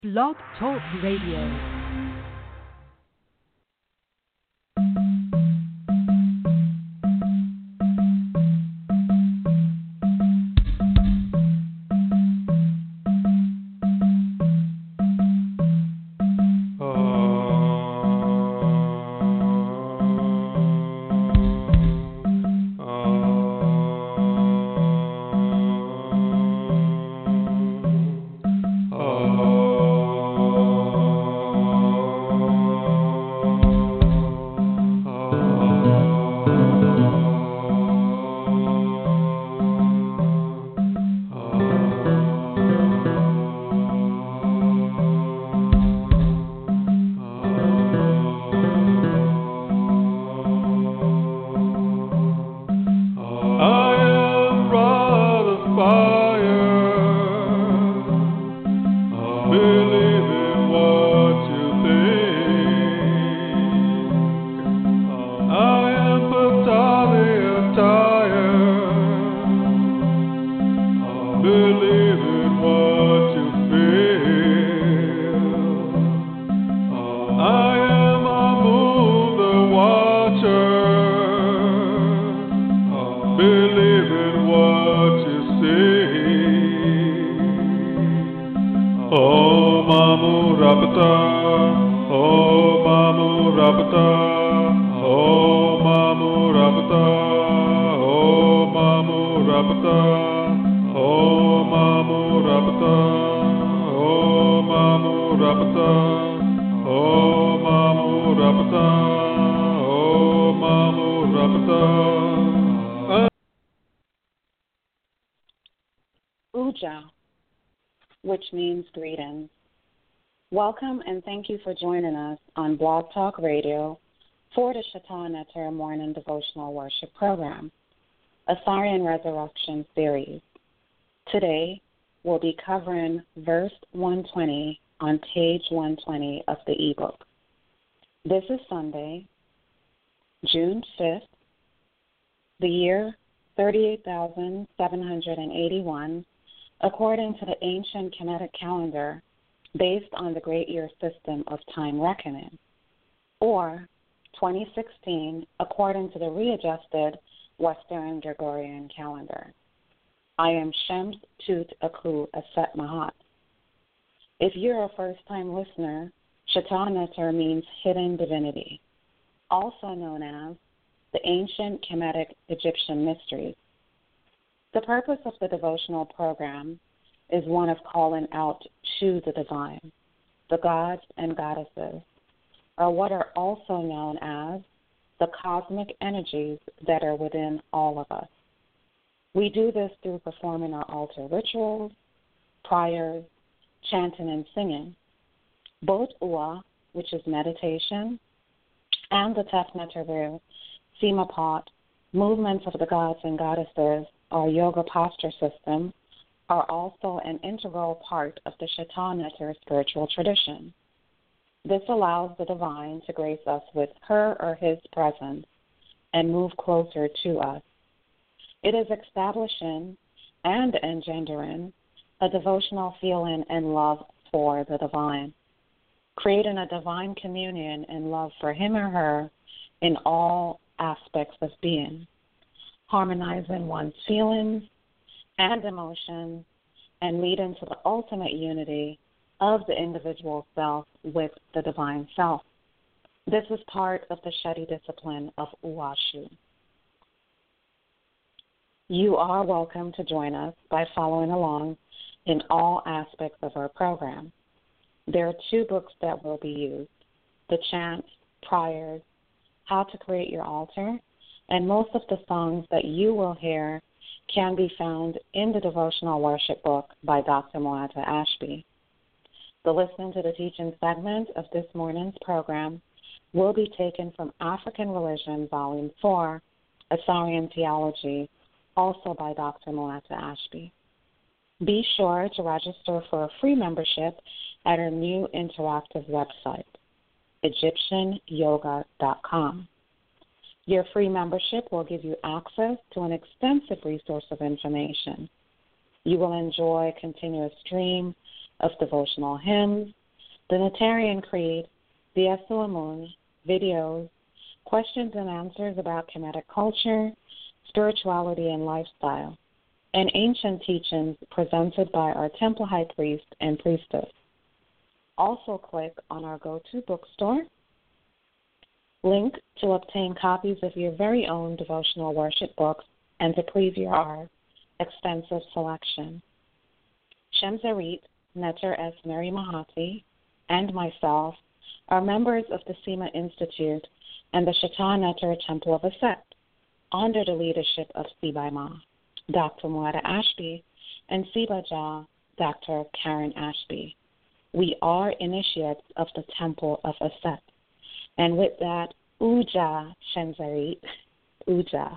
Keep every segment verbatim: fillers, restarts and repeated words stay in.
Blog Talk Radio. Uja, which means greetings. Welcome and thank you for joining us on Blog Talk Radio for the Shaitan Neter Morning Devotional Worship Program, a Assyrian Resurrection series. Today, we'll be covering verse one twenty on page one twenty of the ebook. This is Sunday, June fifth, the year thirty-eight thousand seven hundred eighty-one, according to the ancient Kemetic calendar, based on the Great Year system of time reckoning, or twenty sixteen, according to the readjusted Western Gregorian calendar. I am Shems Tut Aku Aset Mahat. If you're a first-time listener, Shaitan Neter means hidden divinity, also known as the ancient Kemetic Egyptian mysteries. The purpose of the devotional program is one of calling out to the divine, the gods and goddesses, or what are also known as the cosmic energies that are within all of us. We do this through performing our altar rituals, prayers, chanting and singing. Both Ua, which is meditation, and the Tef Neteru, Semapat, movements of the gods and goddesses, our yoga posture system, are also an integral part of the Shaitan Neter spiritual tradition. This allows the divine to grace us with her or his presence and move closer to us. It is establishing and engendering a devotional feeling and love for the divine, creating a divine communion and love for him or her in all aspects of being, harmonizing one's feelings and emotions, and leading to the ultimate unity of the individual self with the divine self. This is part of the Shedi discipline of Uashu. You are welcome to join us by following along in all aspects of our program. There are two books that will be used: the chants, prayers, how to create your altar, and most of the songs that you will hear can be found in the devotional worship book by Doctor Moata Ashby. The listening to the teaching segment of this morning's program will be taken from African Religion, Volume four, Assyrian Theology, also by Doctor Moata Ashby. Be sure to register for a free membership at our new interactive website, Egyptian Yoga dot com. Your free membership will give you access to an extensive resource of information. You will enjoy a continuous stream of devotional hymns, the Natarian Creed, the Esuamun, videos, questions and answers about Kemetic culture, spirituality and lifestyle, and ancient teachings presented by our Temple High Priest and Priestess. Also click on our go-to bookstore link to obtain copies of your very own devotional worship books and to preview our extensive selection. Shemzarit, Neter S. Mary Mahati, and myself are members of the SEMA Institute and the Shata Neter Temple of Aset, under the leadership of Sibai Ma, Doctor Muada Ashby, and Siba Jah, Doctor Karen Ashby. We are initiates of the Temple of Aset. And with that, Uja Shemzarit, Uja.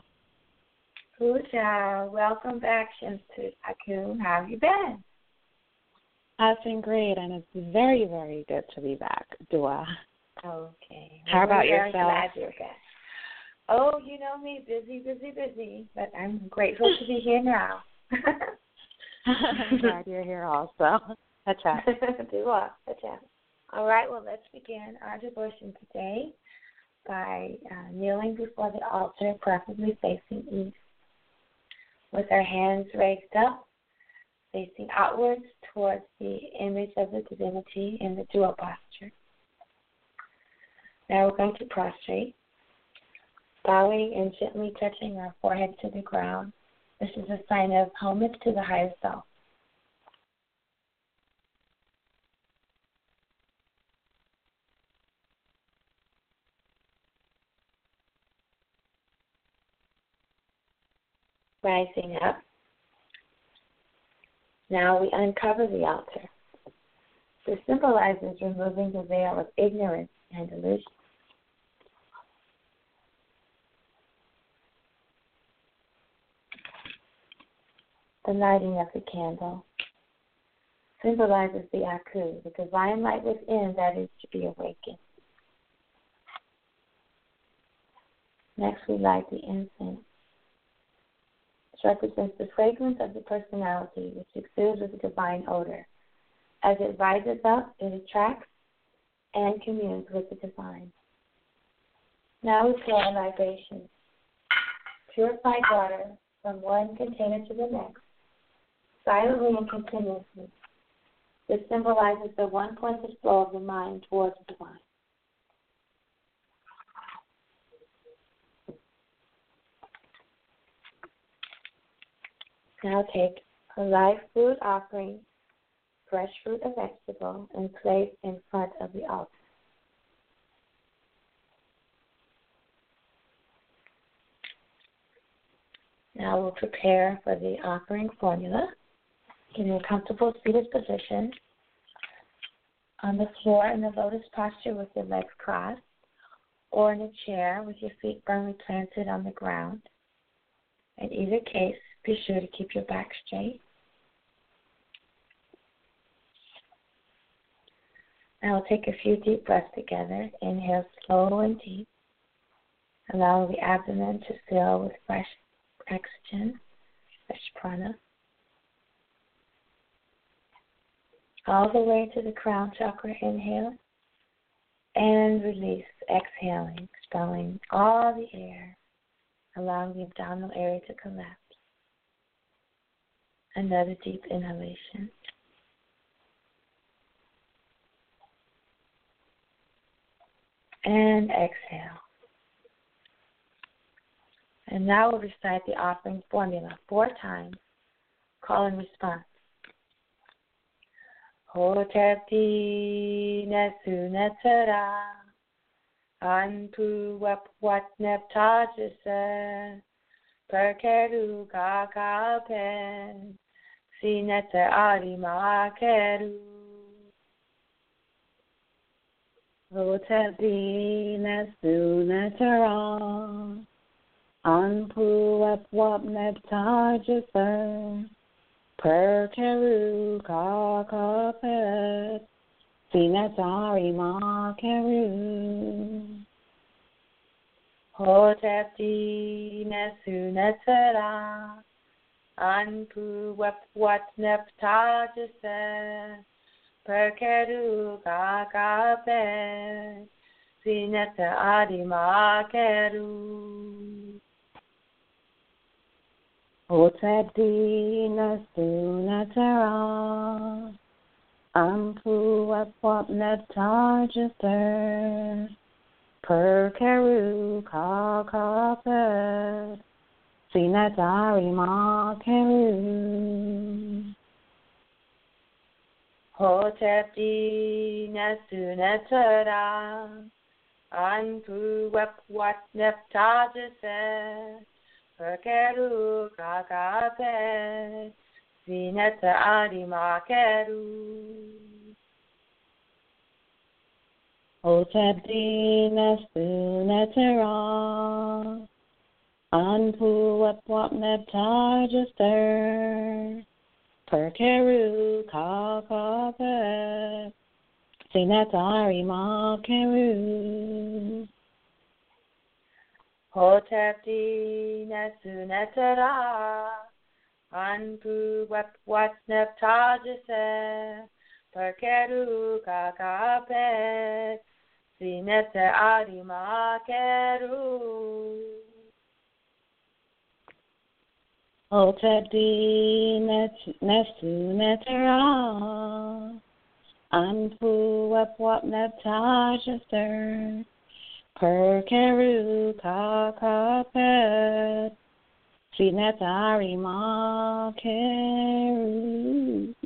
Uja, welcome back, Shemzarit Aku. How have you been? I've been great, and it's very, very good to be back, Dua. Okay. How well, about we're yourself? Glad you're back. Oh, you know me, busy, busy, busy, but I'm grateful to be here now. I'm glad you're here also. Acha. Dua, acha. All right, well, let's begin our devotion today by uh, kneeling before the altar, preferably facing east, with our hands raised up, facing outwards towards the image of the divinity in the Dua posture. Now we're going to prostrate, bowing and gently touching our forehead to the ground. This is a sign of homage to the higher self. Rising up. Now we uncover the altar. This symbolizes removing the veil of ignorance and delusion. The lighting of the candle symbolizes the Aku, the divine light within that is to be awakened. Next, we light the incense. This represents the fragrance of the personality, which exudes with a divine odor. As it rises up, it attracts and communes with the divine. Now we pour our libations. Purified water from one container to the next, silently and continuously. This symbolizes the one-pointed flow of the mind towards the divine. Now take a live food offering, fresh fruit or vegetable, and place in front of the altar. Now we'll prepare for the offering formula. Get in a comfortable seated position on the floor in the lotus posture with your legs crossed, or in a chair with your feet firmly planted on the ground. In either case, be sure to keep your back straight. Now we'll take a few deep breaths together. Inhale slow and deep. Allow the abdomen to fill with fresh oxygen, fresh prana. All the way to the crown chakra, inhale. And release, exhaling, expelling all the air, allowing the abdominal area to collapse. Another deep inhalation. And exhale. And now we'll recite the offering formula four times. Call and response. Hotepi nesu netera anpu wapwat neptajase perkeru kakapen sinete arima keru. Hotepi nesu netera anpu wapwat neptajase perkeru kakapet sinetari makeru. Hotepi nesu netera anpu wapwat neptajase Perkeru Kakapet, Sineta Adimakeru. Otedina Sunatara, Ampu Wapwap Neptajister, Perkeru Kakapet, Sinetari Makeru. Hotepti Nesunetara, Anpu Wapwap Neptajister, Perkeru Kakapet, Sineta Adimakeru. Otebdi Nesunetara, Anpu Wapwap Neptajister, Perkeru Kakapet, Sinetari Makeru. Hotepti Nesunetara, Anpu Wapwap Neptajister, Perkeru Kakapet, Sineta Adimakeru. Otebdi Nesunetara, Anpu Wapwap Neptajister, Perkeru Kakapet, Sinetari Makeru.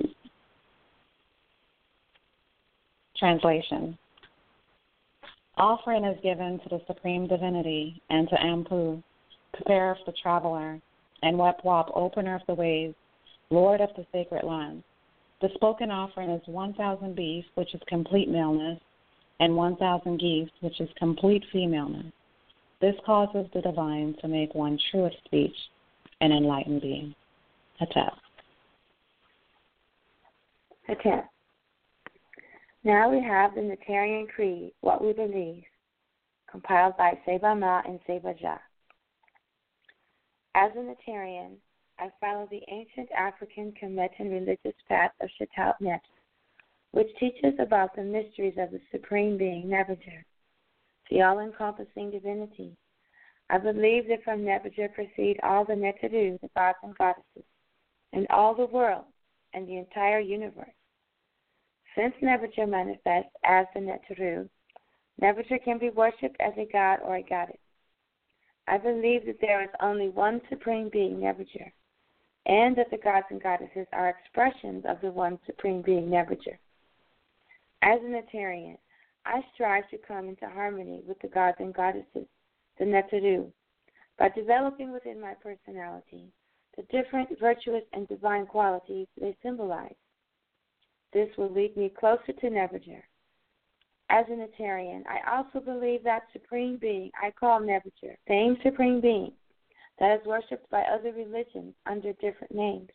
Translation. Offering is given to the Supreme Divinity and to Ampu, preparer of the traveler, and Wepwap, opener of the ways, Lord of the sacred land. The spoken offering is one thousand beef, which is complete maleness, and one thousand geese, which is complete femaleness. This causes the divine to make one true of speech, an enlightened being. Hatep. Hatep. Now we have the Natarian Creed, What We Believe, compiled by Seba Ma and Seba Jah. As a Natarian, I follow the ancient African Kemetan religious path of Shatat Neter, which teaches about the mysteries of the Supreme Being, Nebuchadnezzar, the all-encompassing divinity. I believe that from Nebuchadnezzar proceed all the Neteru, the gods and goddesses, and all the world and the entire universe. Since Nebuchadnezzar manifests as the Neteru, Nebuchadnezzar can be worshipped as a god or a goddess. I believe that there is only one Supreme Being, Nebuchadnezzar, and that the gods and goddesses are expressions of the one Supreme Being, Nebuchadnezzar. As a Natarian, I strive to come into harmony with the gods and goddesses, the Neteru, by developing within my personality the different virtuous and divine qualities they symbolize. This will lead me closer to Nebuchadnezzar. As a Natarian, I also believe that Supreme Being I call Nebuchadnezzar, same Supreme Being that is worshipped by other religions under different names.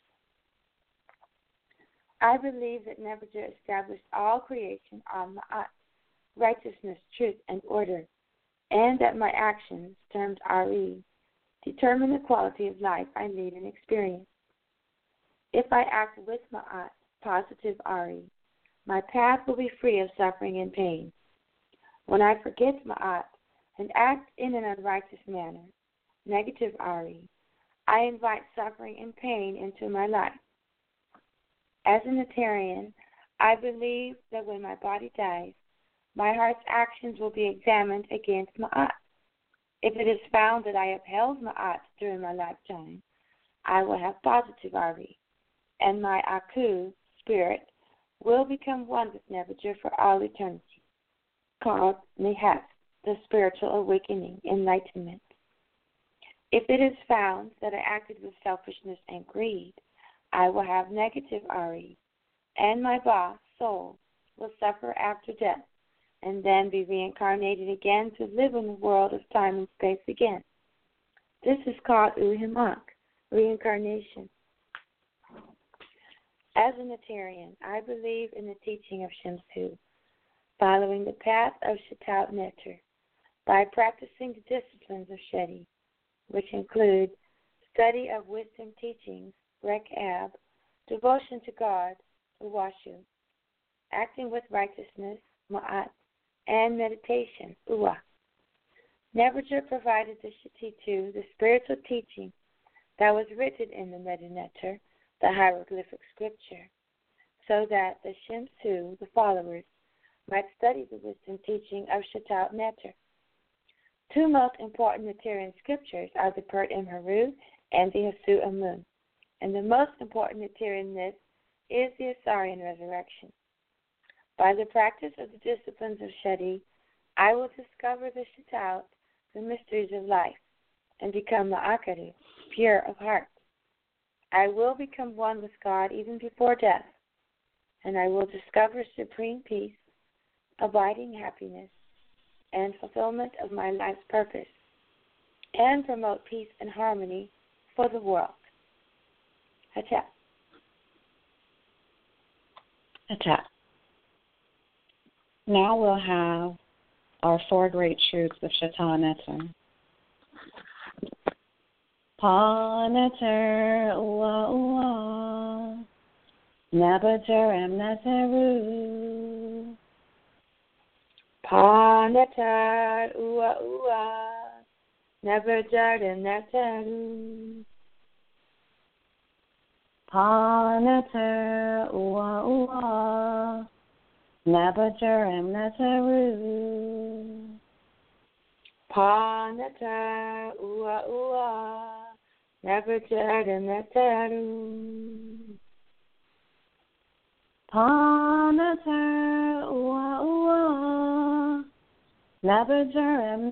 I believe that Nebuchadnezzar established all creation on Ma'at, righteousness, truth, and order, and that my actions, termed Ari, determine the quality of life I lead and experience. If I act with Ma'at, positive Ari, my path will be free of suffering and pain. When I forget Ma'at and act in an unrighteous manner, negative Ari, I invite suffering and pain into my life. As a Natarian, I believe that when my body dies, my heart's actions will be examined against Ma'at. If it is found that I upheld Ma'at during my lifetime, I will have positive Ari, and my Aku, spirit, will become one with Nebuchadnezzar for all eternity, called Nehef, the spiritual awakening, enlightenment. If it is found that I acted with selfishness and greed, I will have negative Ari, and my Ba, soul, will suffer after death, and then be reincarnated again to live in the world of time and space again. This is called Uhimak, reincarnation. As a Natarian, I believe in the teaching of Shamsu, following the path of Shatat Neter, by practicing the disciplines of Shedi, which include study of wisdom teachings, Rek Ab, devotion to God, Uwashu, acting with righteousness, ma'at, and meditation, uwa. Nebuchadnezzar provided the Shetitu, the spiritual teaching that was written in the Medineter, the hieroglyphic scripture, so that the Shemsu, the followers, might study the wisdom teaching of Shetal Neter. Two most important Neterian scriptures are the Pert Imheru and the Hasu Amun, and the most important Neterian myth is the Asarian resurrection. By the practice of the disciplines of Shadi, I will discover the Shetal, the mysteries of life, and become Ma'akadu, pure of heart. I will become one with God even before death, and I will discover supreme peace, abiding happiness, and fulfillment of my life's purpose, and promote peace and harmony for the world. Hatep. Hatep. Now we'll have our four great truths of Shetal Neter. Pa Neter Ua Ua Nebuchadnezzar Em Neteru Pa Neter Ua Ua Nebuchadnezzar Em Neteru Pa Neter Ua Ua Nebuchadnezzar Em Neteru Pa Neter Ua Ua Nebuchadnezzar Em Neteru Pa Neter Ua Ua Nebuchadnezzar Em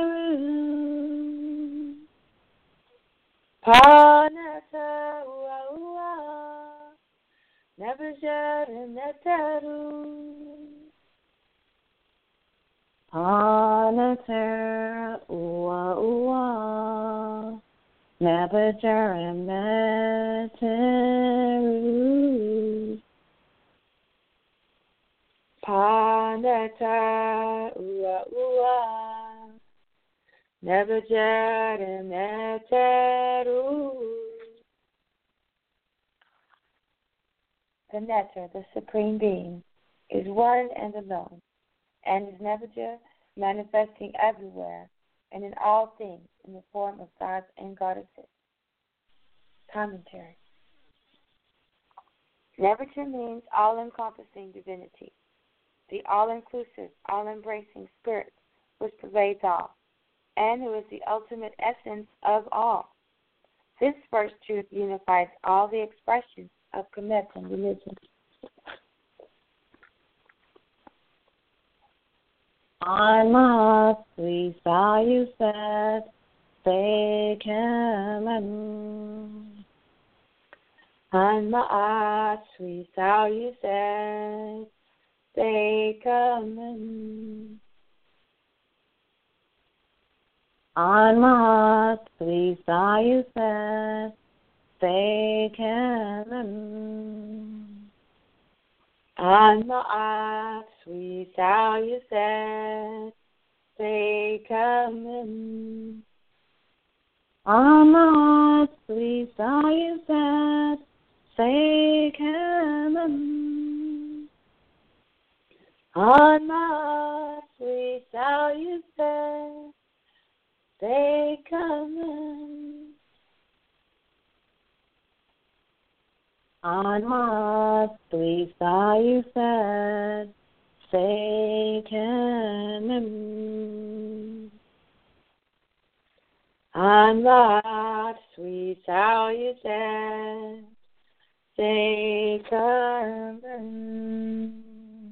Neteru Pa Neter Ua Ua Nebuchadnezzar Em Neteru Pa Neter Ua Ua Nebuchadnezzar Em Neteru Pa Neter Ua Ua Nebuchadnezzar Em Neteru. The Neter, the Supreme Being, is one and alone, and is Nebuchadnezzar manifesting everywhere and in all things in the form of gods and goddesses. Commentary. Nebuchadnezzar means all-encompassing divinity, the all-inclusive, all-embracing spirit which pervades all, and who is the ultimate essence of all. This first truth unifies all the expressions of Kemetan religion. On my sweet value said, they can. On my sweet value said, they come. On my sweet value said, they can. On my sweet value said, they come. On my sweet value said, they can. On my sweet value said, they come. On my sweet value said, they can. On my sweet value said, they come.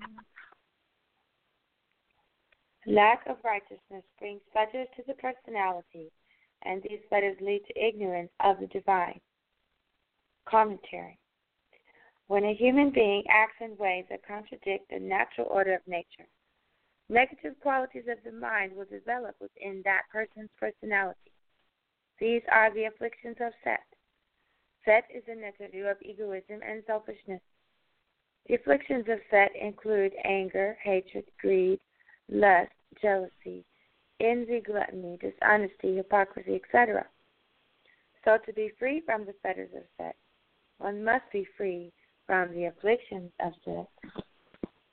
Lack of righteousness brings fetters to the personality, and these fetters lead to ignorance of the divine. Commentary. When a human being acts in ways that contradict the natural order of nature, negative qualities of the mind will develop within that person's personality. These are the afflictions of Set. Set is the Neteru of egoism and selfishness. The afflictions of Set include anger, hatred, greed, lust, jealousy, envy, gluttony, dishonesty, hypocrisy, et cetera. So to be free from the fetters of Set, one must be free from the afflictions of Set.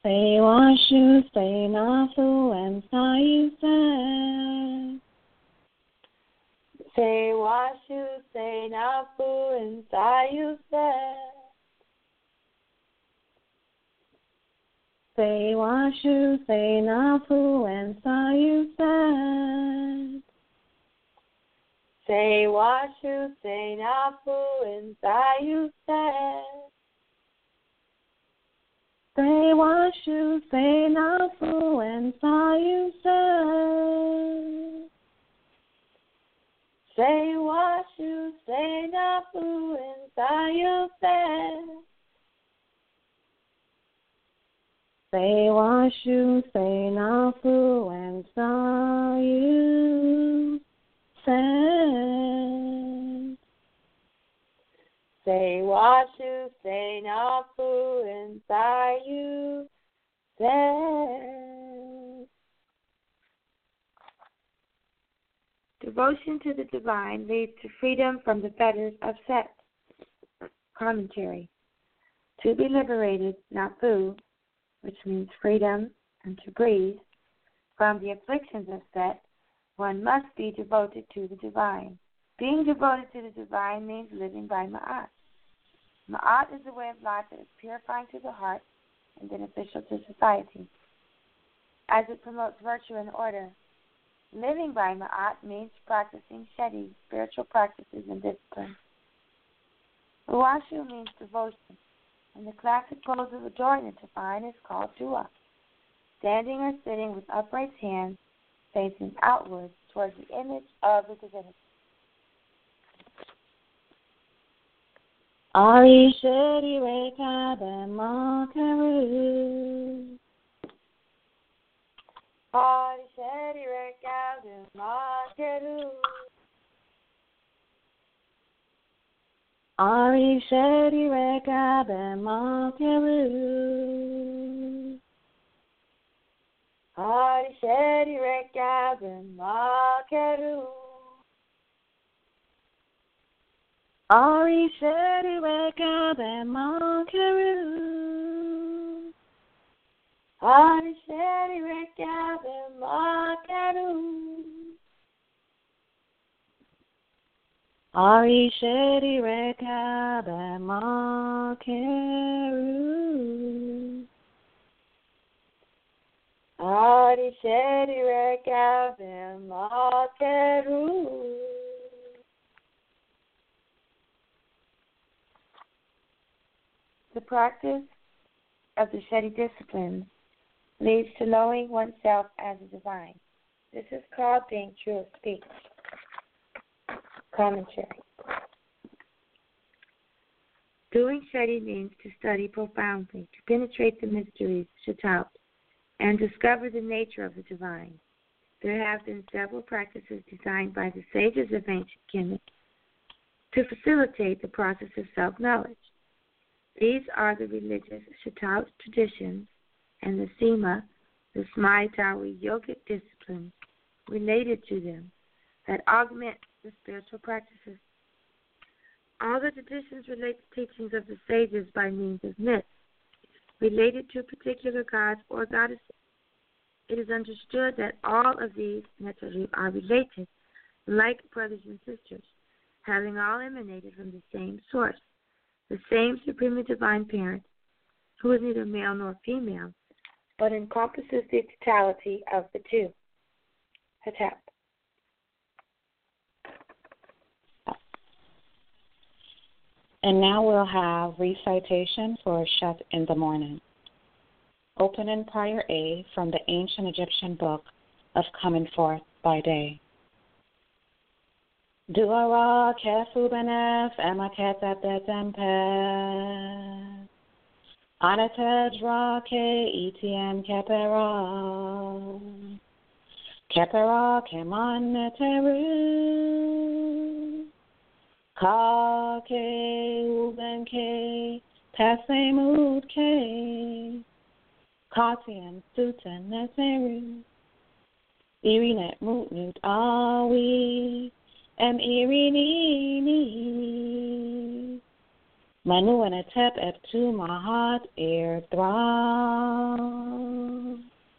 Say washu, say nafu, and sayu say. Say washu, say nafu, and sayu say. Say washu, say nafu, and sayu say. Say washu, say nafu, and sayu say. Say washu, say nafu, and sayu say. Say washu, say nafu, and sayu say. Say washu, say nafu, and sayu say. Say washu, say nafu, and sayu say. Devotion to the divine leads to freedom from the fetters of sex. Commentary. To be liberated, nafu, which means freedom and to breathe, from the afflictions of sex, one must be devoted to the divine. Being devoted to the divine means living by Ma'at. Ma'at is a way of life that is purifying to the heart and beneficial to society, as it promotes virtue and order. Living by Ma'at means practicing Shedi, spiritual practices and discipline. Uwashu means devotion, and the classic pose of adoring the divine is called Dua, standing or sitting with upraised hands facing outwards towards the image of the divinity. Ari Shedi Reka Bemakeru. Ari Shedi Reka Bemakeru. Ari Shedi Reka Bemakeru. Ari Shedi Reka Bemakeru. Ari Shedi Reka Bemakeru. Ari Shedi Reka Bemakeru. Ari Shedi Reka Bemakeru. Ari Shedi Reka Bemakeru. The practice of the Shedi disciplines leads to knowing oneself as a divine. This is called being true of speech. Commentary. Doing Shedi means to study profoundly, to penetrate the mysteries, Shatat, and discover the nature of the divine. There have been several practices designed by the sages of ancient Kemet to facilitate the process of self-knowledge. These are the religious Shatat traditions and the Sema, the Smaitawi yogic disciplines related to them that augment the spiritual practices. All the traditions relate to teachings of the sages by means of myths related to particular gods or goddesses. It is understood that all of these naturally are related, like brothers and sisters, having all emanated from the same source, the same supremely divine parent, who is neither male nor female, but encompasses the totality of the two. Hatap. And now we'll have recitation for Shet in the morning. Open in Prior A from the ancient Egyptian book of Coming Forth by Day. Duara kefu benef emaketa betempe. Anatedra ke etm kepera. Kepera kemaneteru. Ka ke uben ke tasemut ke. Katian suten neteru. Irinet mutnut awi. Em irini. Manu and Atep Eptu Mahat Air Thra.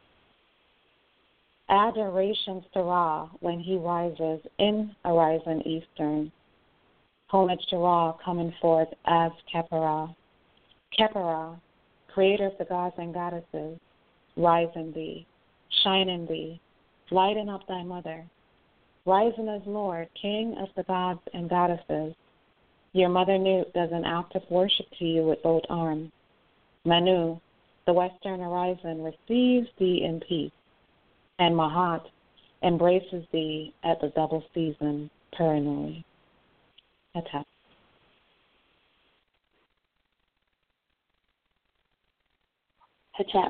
Adorations to Ra when he rises in horizon eastern. Homage to Ra coming forth as Khepera. Khepera, creator of the gods and goddesses, rise in thee, shine in thee, lighten up thy mother. Rising as Lord, King of the gods and goddesses, your mother Nut does an act of worship to you with both arms. Manu, the western horizon, receives thee in peace, and Mahat embraces thee at the double season perennially. Atep. Hatep.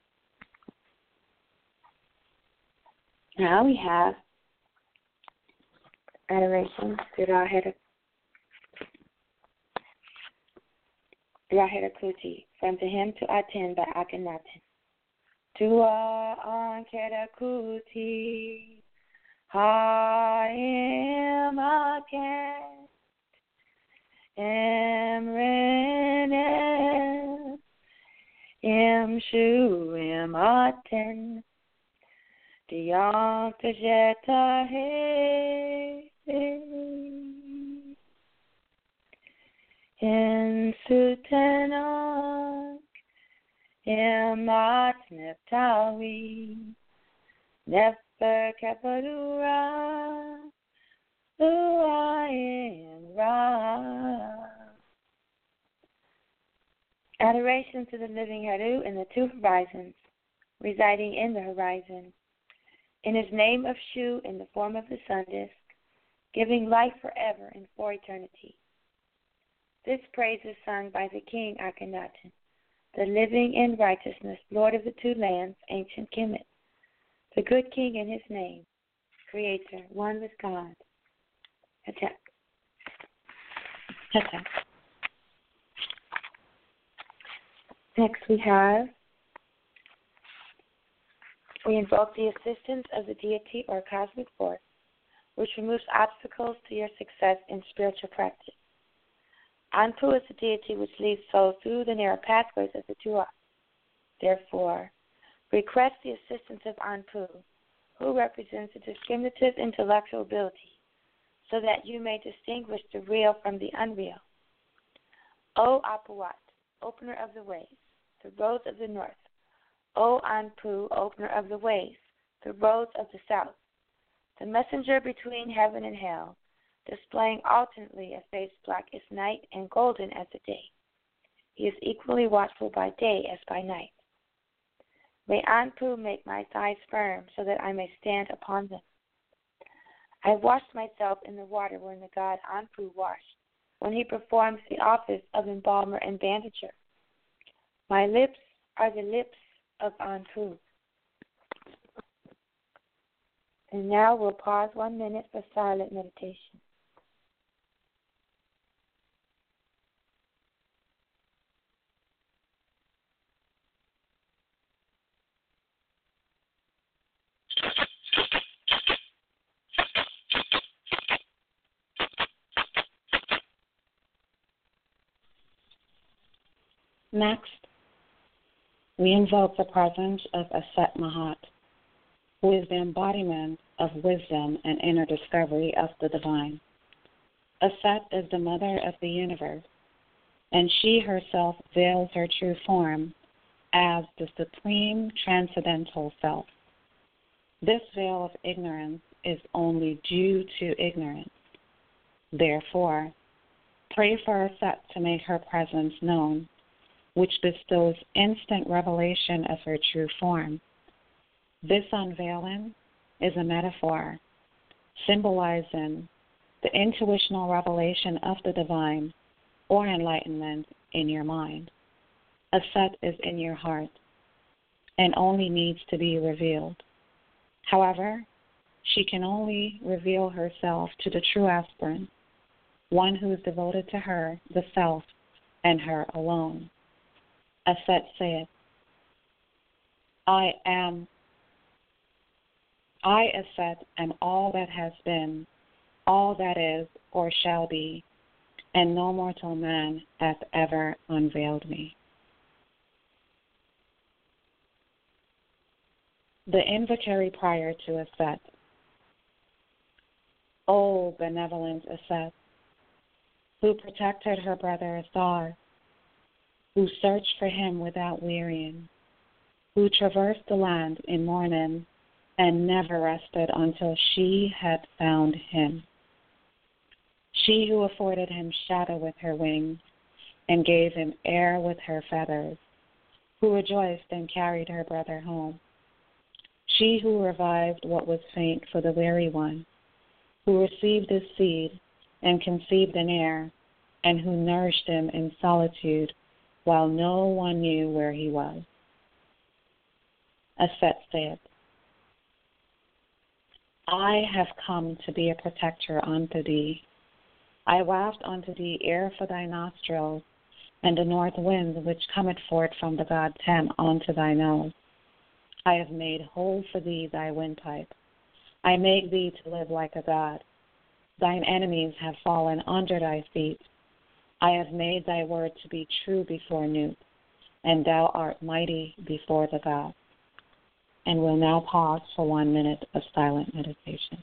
Now we have adoration to Raheta Kuti, from To Him to Aten by Akhenaten. Tua Anketa Kuti, Ha'im Aken, Emrenes, Im Shu Im Aten, Diyang Tajeta He, In Sutenok, Imat Neptawi, Nefer Kepadura, Uayin Ra. Adoration to the living Haru in the two horizons, residing in the horizon. In his name of Shu in the form of the sun disk, giving life forever and for eternity. This praise is sung by the king Akhenaten, the living in righteousness, Lord of the two lands, ancient Kemet, the good king in his name, creator, one with God. Hatep. Hatep. Next we have, we invoke the assistance of the deity or cosmic force, which removes obstacles to your success in spiritual practice. Anpu is the deity which leads souls through the narrow pathways of the Tuat. Therefore, request the assistance of Anpu, who represents a discriminative intellectual ability, so that you may distinguish the real from the unreal. O Apuat, opener of the ways, the roads of the north. O Anpu, opener of the ways, the roads of the south. The messenger between heaven and hell, displaying alternately a face black as night and golden as the day. He is equally watchful by day as by night. May Anpu make my thighs firm so that I may stand upon them. I washed myself in the water wherein the god Anpu washed, when he performs the office of embalmer and bandager. My lips are the lips of Anpu. And now we'll pause one minute for silent meditation. Next, we invoke the presence of Aset Mahat, who is the embodiment of wisdom and inner discovery of the divine. Aset is the mother of the universe, and she herself veils her true form as the supreme transcendental self. This veil of ignorance is only due to ignorance. Therefore, pray for Aset to make her presence known, which bestows instant revelation of her true form. This unveiling is a metaphor symbolizing the intuitional revelation of the divine or enlightenment in your mind. Aset is in your heart and only needs to be revealed. However, she can only reveal herself to the true aspirant, one who is devoted to her, the self, and her alone. Aset saith, I am, I, Aset, am all that has been, all that is or shall be, and no mortal man hath ever unveiled me. The invocatory prior to Aset. O benevolent Aset, who protected her brother Athar, who searched for him without wearying, who traversed the land in mourning and never rested until she had found him. She who afforded him shadow with her wings and gave him air with her feathers, who rejoiced and carried her brother home. She who revived what was faint for the weary one, who received his seed and conceived an heir, and who nourished him in solitude while no one knew where he was. Aset saith, I have come to be a protector unto thee. I waft unto thee air for thy nostrils, and the north wind which cometh forth from the god Tem unto thy nose. I have made whole for thee thy windpipe. I make thee to live like a god. Thine enemies have fallen under thy feet. I have made thy word to be true before Nut, and thou art mighty before the gods. And we'll now pause for one minute of silent meditation.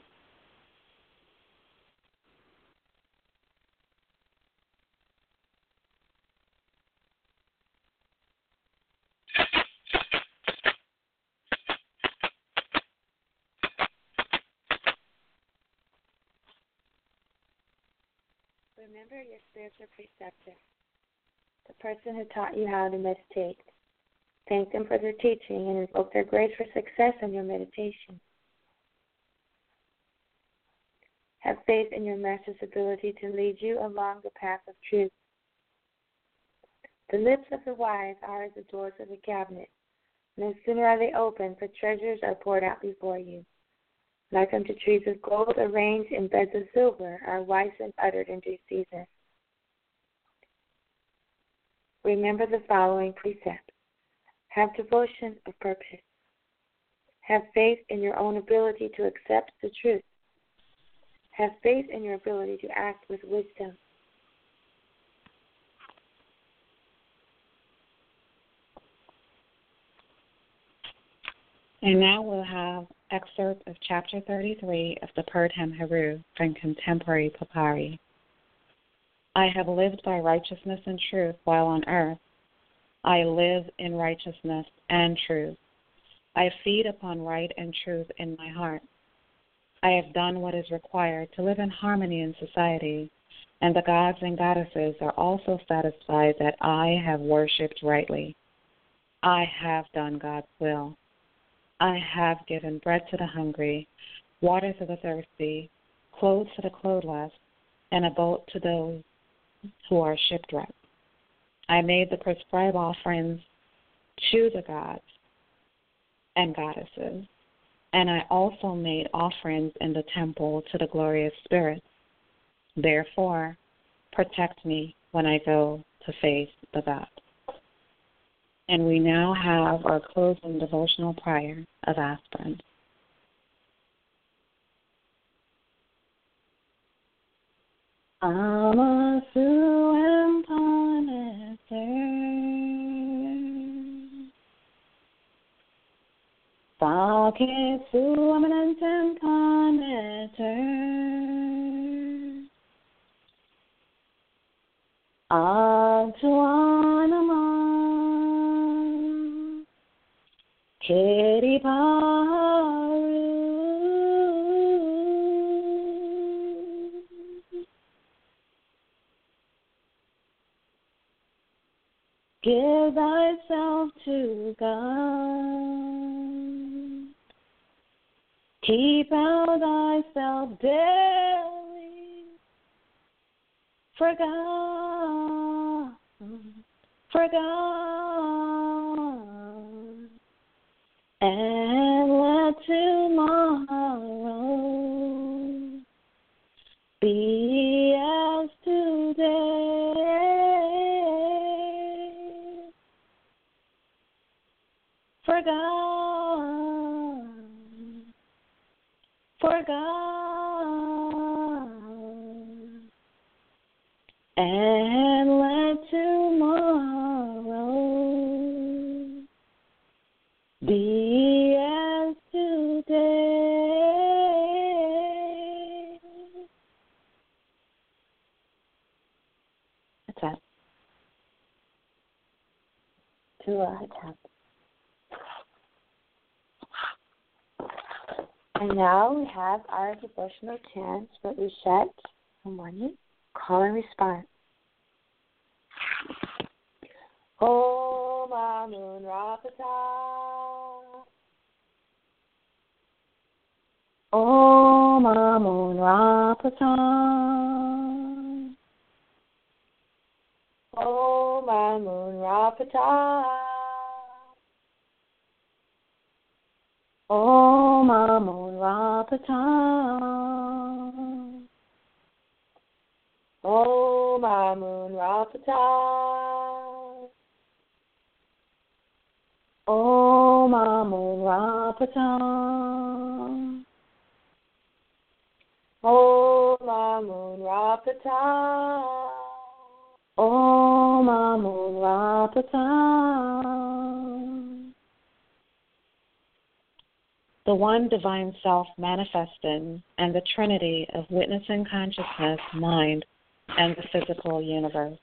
Remember your spiritual preceptor, the person who taught you how to meditate. Thank them for their teaching and invoke their grace for success in your meditation. Have faith in your master's ability to lead you along the path of truth. The lips of the wise are as the doors of a cabinet. No sooner are they opened, for treasures are poured out before you. Like unto trees of gold arranged in beds of silver are wisdom uttered in due season. Remember the following precepts. Have devotion of purpose. Have faith in your own ability to accept the truth. Have faith in your ability to act with wisdom. And now we'll have excerpt of chapter thirty-three of the Purdham Haru from contemporary papyri. I have lived by righteousness and truth while on earth. I live in righteousness and truth. I feed upon right and truth in my heart. I have done what is required to live in harmony in society, and the gods and goddesses are also satisfied that I have worshipped rightly. I have done God's will. I have given bread to the hungry, water to the thirsty, clothes to the clothless, and a boat to those who are shipwrecked. I made the prescribed offerings to the gods and goddesses, and I also made offerings in the temple to the glorious spirits. Therefore, protect me when I go to face the gods. And we now have our closing devotional prayer of aspirants. Amasu Empaneter Sakesu Amanantem Paneter Agtuanama Kiriparu Give thyself to God. Keep out thyself daily for God, for God. And let tomorrow be as today. For God, for God. and let tomorrow be as today. That's it. Two uh, attempts. And now we have our devotional chants for Ushette Harmony. Call and response. Om Amun Rapata. Om Amun Rapata. Om Amun Rapata. Om Amun Rapata. Om Amun Rapata. Om Amun Rapata. Om Amun Rapata. Om Amun Rapata. The one divine self manifested and the trinity of witnessing consciousness, mind, and the physical universe.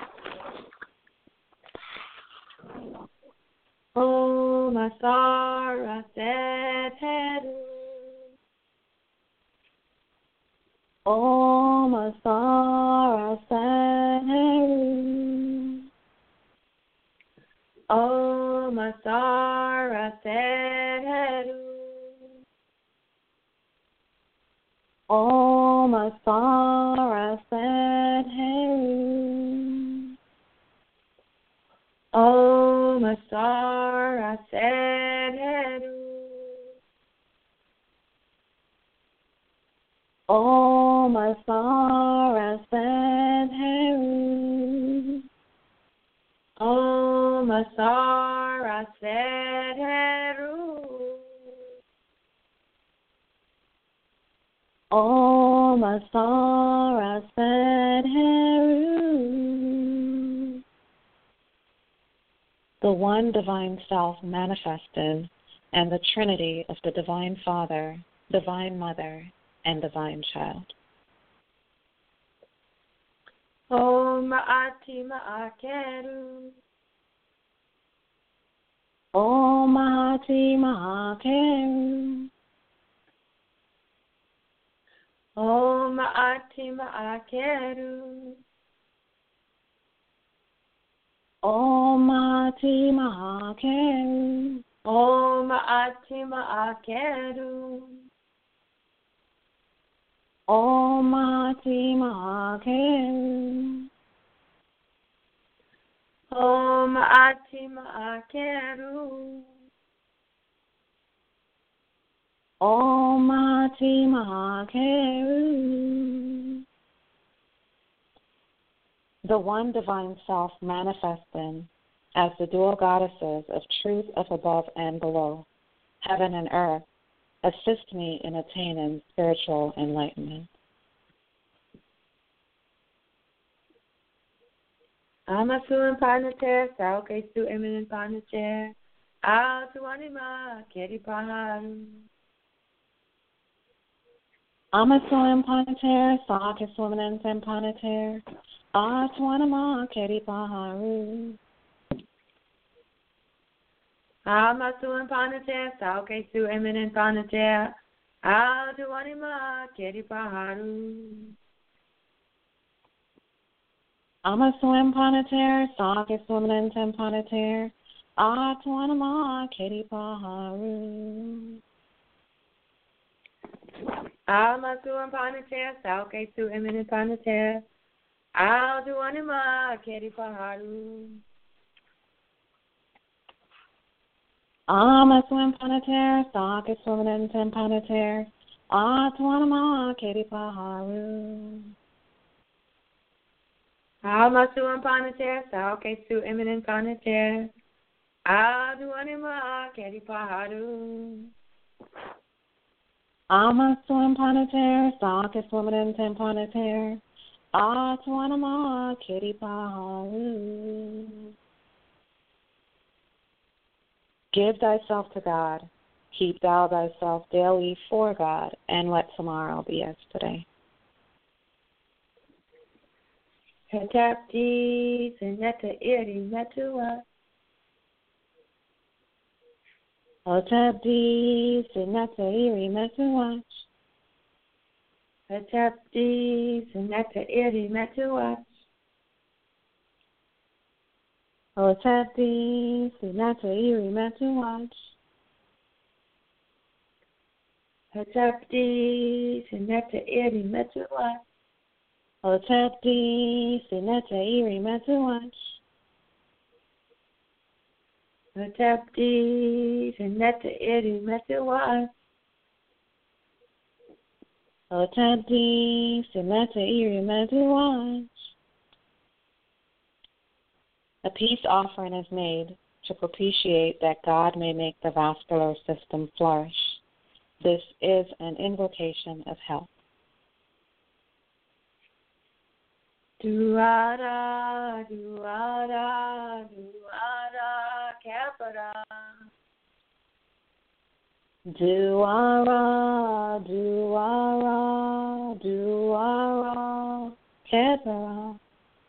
Om Asara Setheru. Om Asara Setheru. Om Asara Setheru. Om Asara Setheru. Om Asara Setheru. Om Asara Setheru. Om Asara Setheru. Om Asara Setheru. The one divine self manifested and the trinity of the divine Father, divine Mother, and divine child. Om Ma'ati Ma'akeru. Om Mahati Mahakeru. Om Ma'ati Ma'akeru. Om Mahati Mahakeru. Om Ma'ati Ma'akeru. Om Mahati Mahakeru. Om Ma'ati Ma'akeru. Om Mahati Mahakeru. The one divine self manifesting as the dual goddesses of truth of above and below, heaven and earth, assist me in attaining spiritual enlightenment. Amasu and Panater, Sauke Su Eminent Panater, Al to Anima, Keri Paharu. Amasoim Panater, Sake Swimming and Panater, Atwanama Keri Paharu. Amasu and Panater, Sauke Su Eminent Panater, Al to Anima, Keri Paharu. Amasoim Panater, Sake Swimming and Panater, Atwanama Keri Paharu. Amasu and Panater, Sauke Su Eminent Panater, Al to Anima, Keri Paharu. Amasoim Panater, Sake Swimming and Panater, Atwanama Keri Paharu. Amasu and Panater, Sauke Su Eminent Panater, Al to Anima, Keri Paharu. Amasoim Panater, Sake Swimming and Panater, Atwanama Kiripaharu. Give thyself to God. Keep thou thyself daily for God, and let tomorrow be as today. Hatapti Sanata Iri Matua. Hatapti Sanata Iri Matua. Hatapti Sanata Iri Matua. Hatapti Sanata Iri Matua. Hatapti Sanata Iri Matua. Hatapti Sanata Iri Matua. Hatapti Sanata Iri Matua. Hatapti Sanata Iri Matua. A peace offering is made to propitiate that God may make the vascular system flourish. This is an invocation of health. Duara, duara, duara, capara. Duara, duara, duara, capara.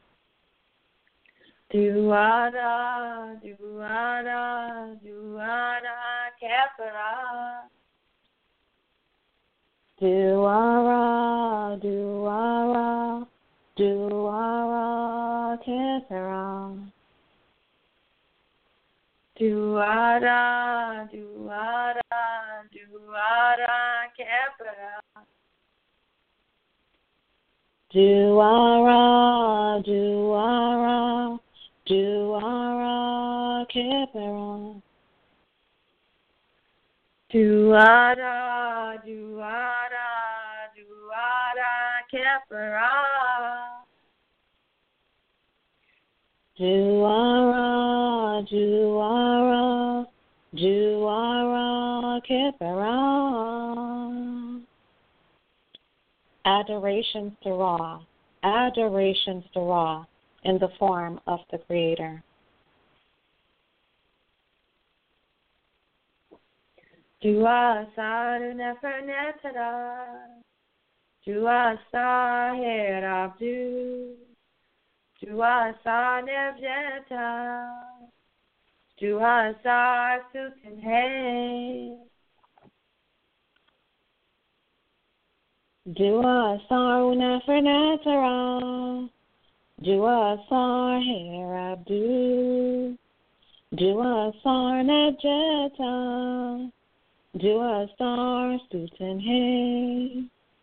Duara, duara, duara, capara. Duara, duara, duara, capara. Duara, duara, duara, capara. Duara, duara, duara, capara. Duara, duara, duara, capara. Duara, duara, duara, capara. Adorations to Ra, adorations to Ra in the form of the Creator. Dua saruna fernetara. Dua sa herabdu. Dua sa nevjeta. Dua sa sutenhe. Dua saruna fernetara. Dua sa herabdu. Dua sa nevjeta. Dua star sutenhe.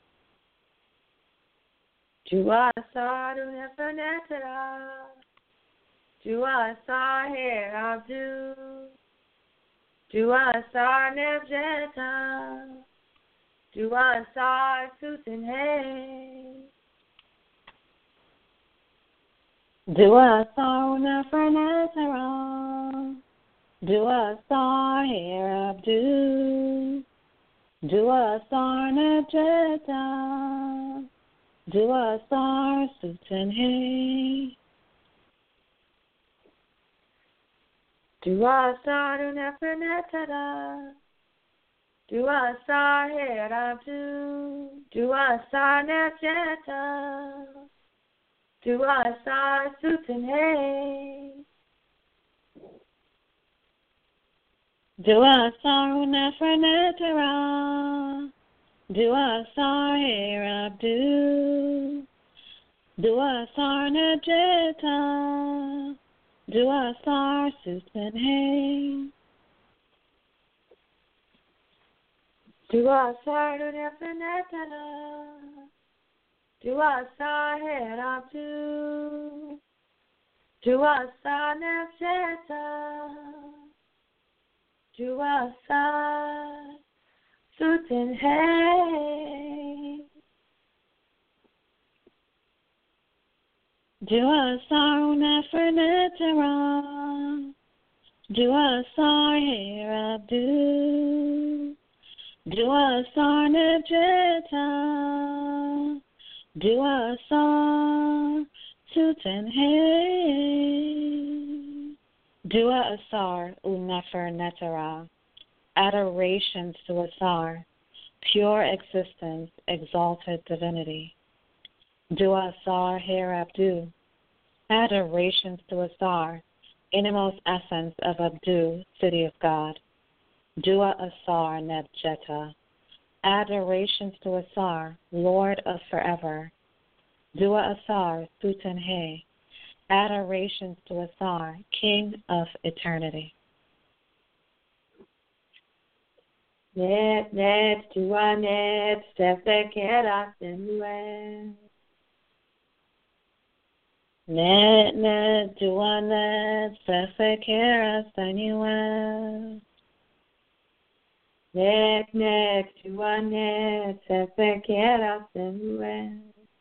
Dua saruna fernetara. Dua sa herabdu. Dua sa nevjeta. Dua sa sutenhe. Dua saruna fernetara. Dua star herabdu. Dua star nevjeta. Dua star sutenhe. Dua saruna fernetara. Dua sa herabdu. Dua sa nevjeta. Dua sa sutenhe. Dua saruna fernetara. Dua star herabdu. Dua star nevjeta. Dua star sutenhe. Dua saruna fernetara. Dua sa herabdu. Dua sa nevjeta. Dua sa sutenhe. Dua saruna fernetara. Dua star herabdu. Dua star nevjeta. Dua Asar Tutanhe. Dua Asar Unefer Netara. Adorations to Asar, pure existence, exalted divinity. Dua Asar Her Abdu. Adorations to Asar, innermost essence of Abdu, city of God. Dua Asar Nebjeta. Adorations to Asar, Lord of forever. Dua Asar Sutanhe. Adorations to Asar, King of eternity. Net, net, dua net, sefekera senue. Net, net, dua net, sefekera senue. Net, net, dua net, sefekera senue.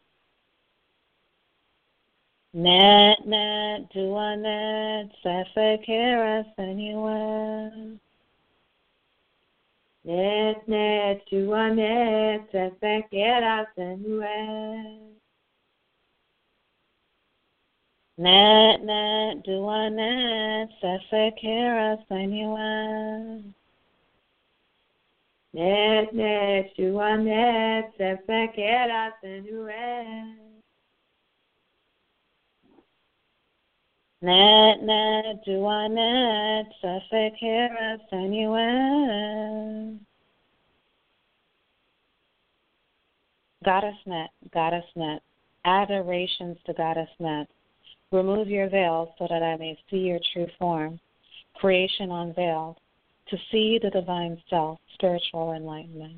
Net, net, dua net, sefekera senue. Net, net, dua net, sefekera senue. Net, net, dua net, sefekera senue. Net, net, dua net, sefekera senue. Net, net, dua net, sefekera senue. Goddess Net, Goddess Net, adorations to Goddess Net. Remove your veil so that I may see your true form. Creation unveiled, to see the divine self, spiritual enlightenment.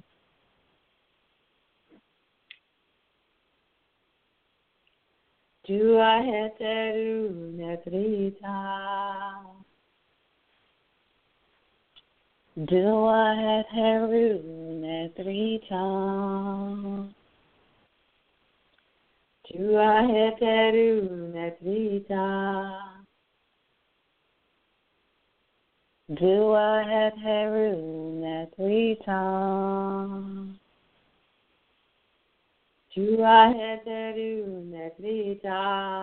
Dua heteru netrita. Dua heteru netrita. Dua heteru netrita. Dua heteru netrita. Dua heteru netrita.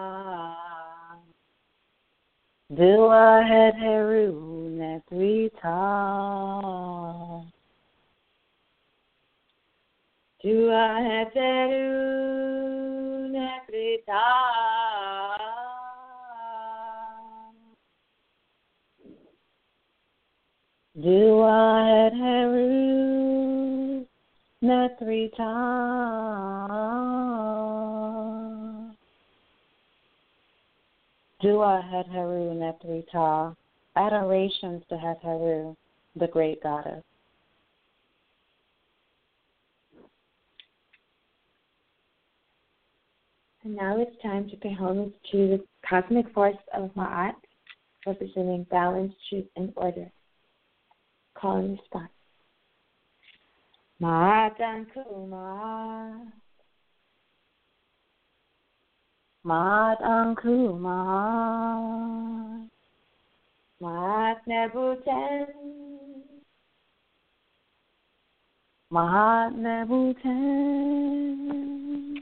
Dua heteru netrita. Dua heteru netrita. Dua heteru netrita. Dua heteru netrita. Adorations to Heteru, the great goddess. And now it's time to pay homage to the cosmic force of Ma'at, representing balance, truth, and order. Call and response. Ma'at Ankuma. Ma'at Ankuma. Ma'at Nebuten. Ma'at Nebuten.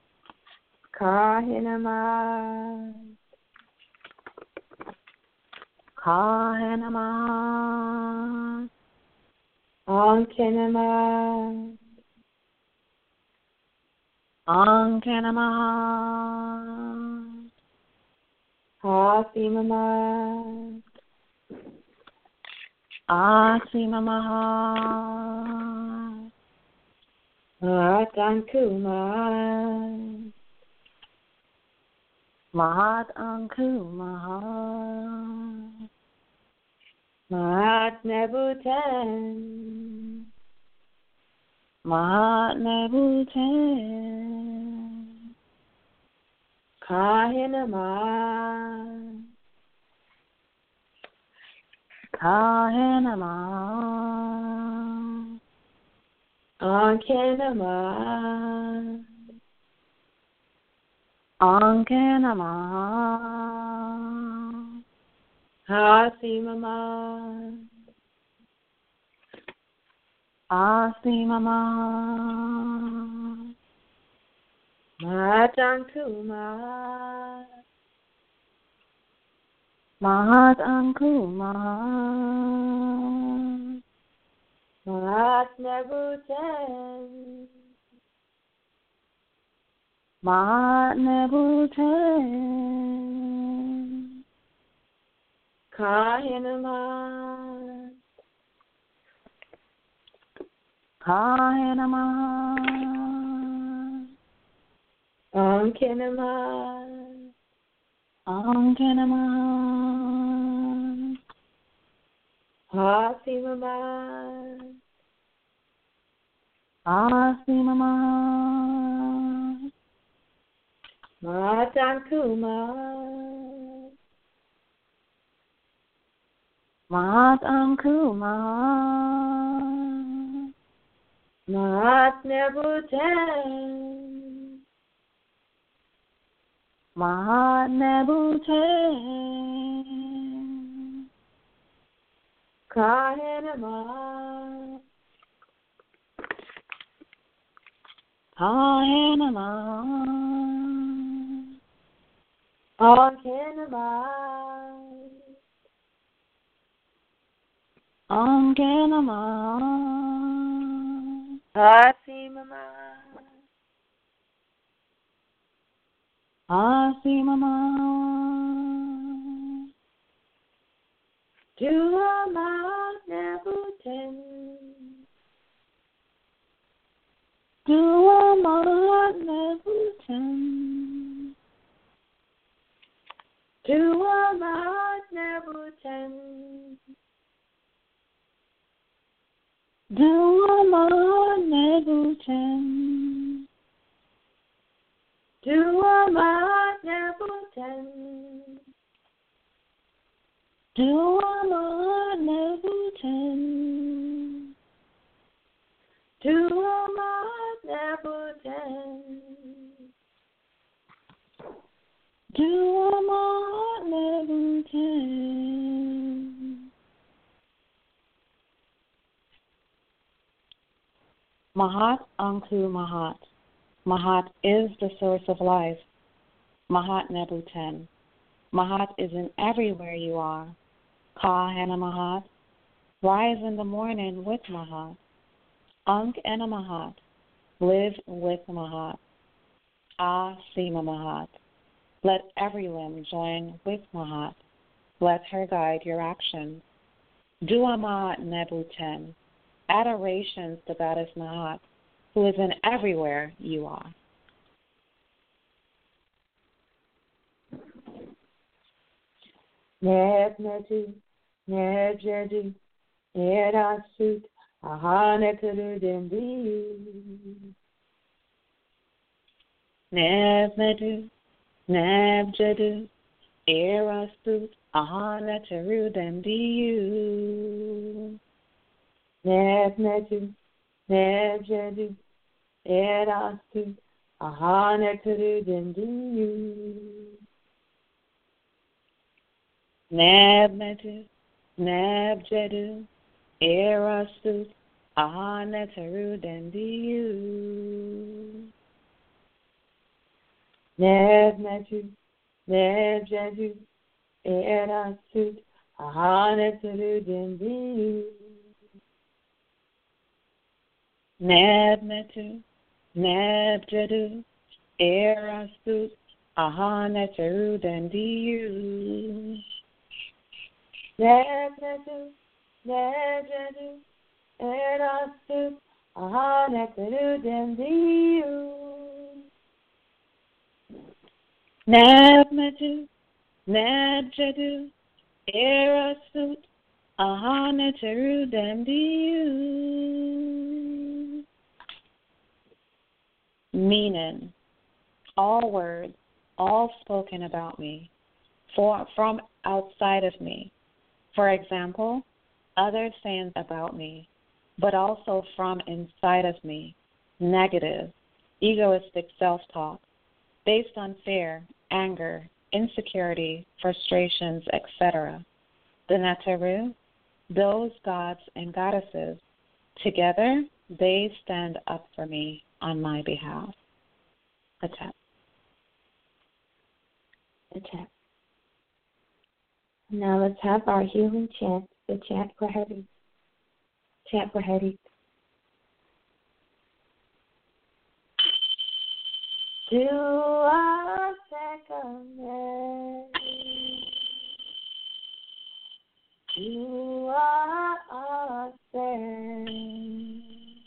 Kahinama. Kahinama. Ankenama. Ankenama. Hasimama. Asimama. Ma'at Ankuma. Ma'at Ankuma. Ma'at Nebuten. Ma'at Nebuten. Kahinama. Kahinama. Ankenama. Ankenama. Hasimama. Asimama. Mahat Anku Mahat. Mahat Anku Mahat. Mahat Nebutan. Mahat Nebutan. Kahinamat. Kahinamat. Ankinamat. Ankinamat. Hasimamat. Asimamat. Mahat Anku Mahat. Mahat Anku Mahat. Mahat Nebutan. Mahat Nebutan. Kahinamat. Kahinamat. Ankinamat. Ankinamat. Hasimamat. Asimamat. Duamat Nebutan. Duamat Nebutan. Duamat Nebutan. Duamat Nebutan. Duamat Nebutan. Duamat Nebutan. Duamat Nebutan. Duamat Nebutan. Mahat Anku Mahat. Mahat is the source of life. Mahat Nebutan. Mahat is in everywhere you are. Kahana Mahat. Rise in the morning with Mahat. Ankh and Mahat. Live with Mahat. Asima Mahat. Let every limb join with Mahat. Let her guide your actions. Dua Mahat Nebutan. Adorations to Goddess Mahat, who is in everywhere you are. Nebnetu, Nebjedu, Erasut, Ahanekuru Dendiu. Nebnedu, Nebjedu, Erasut, Ahanekuru Dendiu. Nebnetu, Nebjedu, Erasut, Ahanekuru Dendiu. Nebnedu, Nebjedu, Erasut, Ahanekuru Dendiu. Nebnetu, Nebjedu, Erasut, Ahanekuru Dendiu. Nebnetu, Nebjedu, Erasut, Ahanekuru Dendiu. Nebnetu, Nebjedu, Erasut, Ahanekuru Dendiu. Nebnetu, Nebjedu, Erasut, Ahanekuru Dendiu. Meaning, all words, all spoken about me, for, from outside of me. For example, others saying about me, but also from inside of me, negative, egoistic self-talk, based on fear, anger, insecurity, frustrations, et cetera. The Neteru, those gods and goddesses, together they stand up for me on my behalf. Atet. Attack. Now let's have our healing chant, the chant for headache. Chant for headache. Do a second Do a second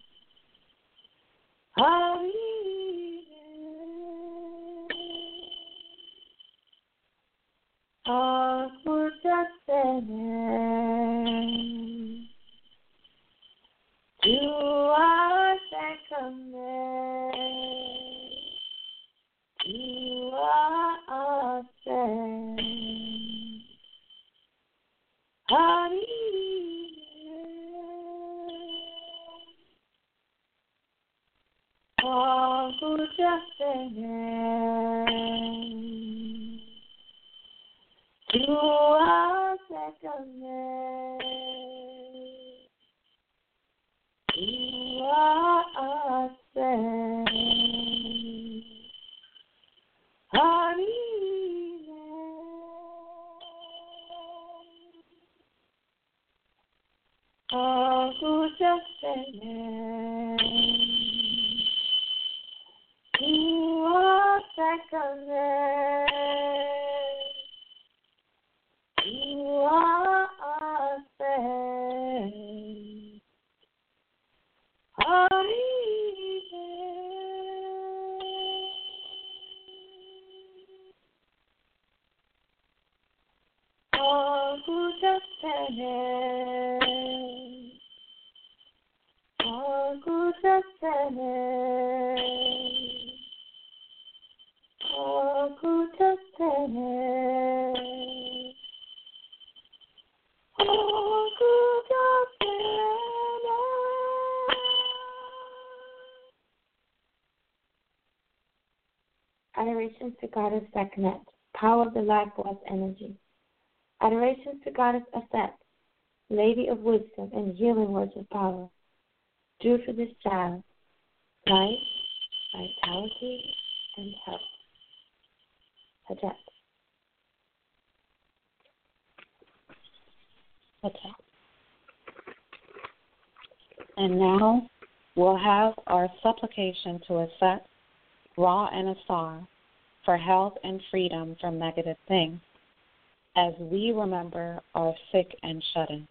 Adorations to Goddess Sekhmet, power of the life force energy. Adorations to Goddess Aset, Lady of Wisdom and healing words of power. Do for this child life, vitality, and health. Attack. Attack. And now we'll have our supplication to Aset, Ra, and Asar for health and freedom from negative things, as we remember our sick and shut-in.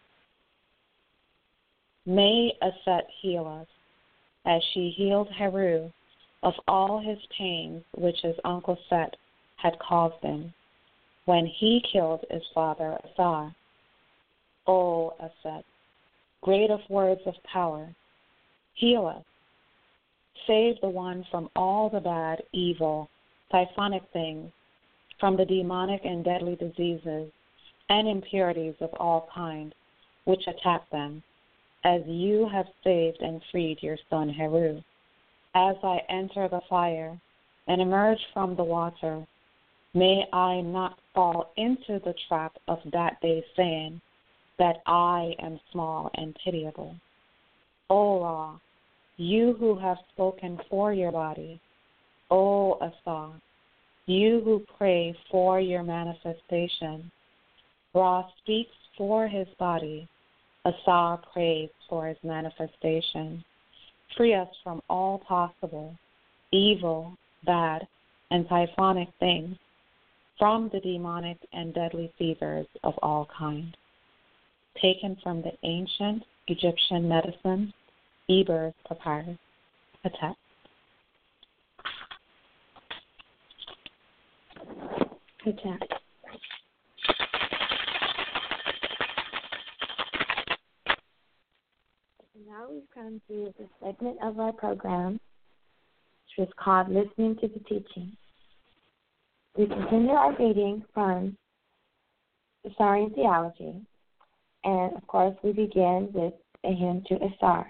May Aset heal us, as she healed Heru of all his pains which his uncle Set had caused him when he killed his father Asar. O Aset, great of words of power, heal us. Save the one from all the bad, evil, typhonic things, from the demonic and deadly diseases and impurities of all kinds which attack them, as you have saved and freed your son Heru. As I enter the fire and emerge from the water, may I not fall into the trap of that day saying that I am small and pitiable. O Ra, you who have spoken for your body, O Asar, you who pray for your manifestation. Ra speaks for his body, Asar prays for his manifestation. Free us from all possible, evil, bad, and typhonic things, from the demonic and deadly fevers of all kinds. Taken from the ancient Egyptian medicine, Eber's Papyrus. Attack. Attack. Now we've come to the segment of our program, which was called Listening to the Teaching. We continue our reading from Asarian Theology, and of course we begin with a hymn to Asar.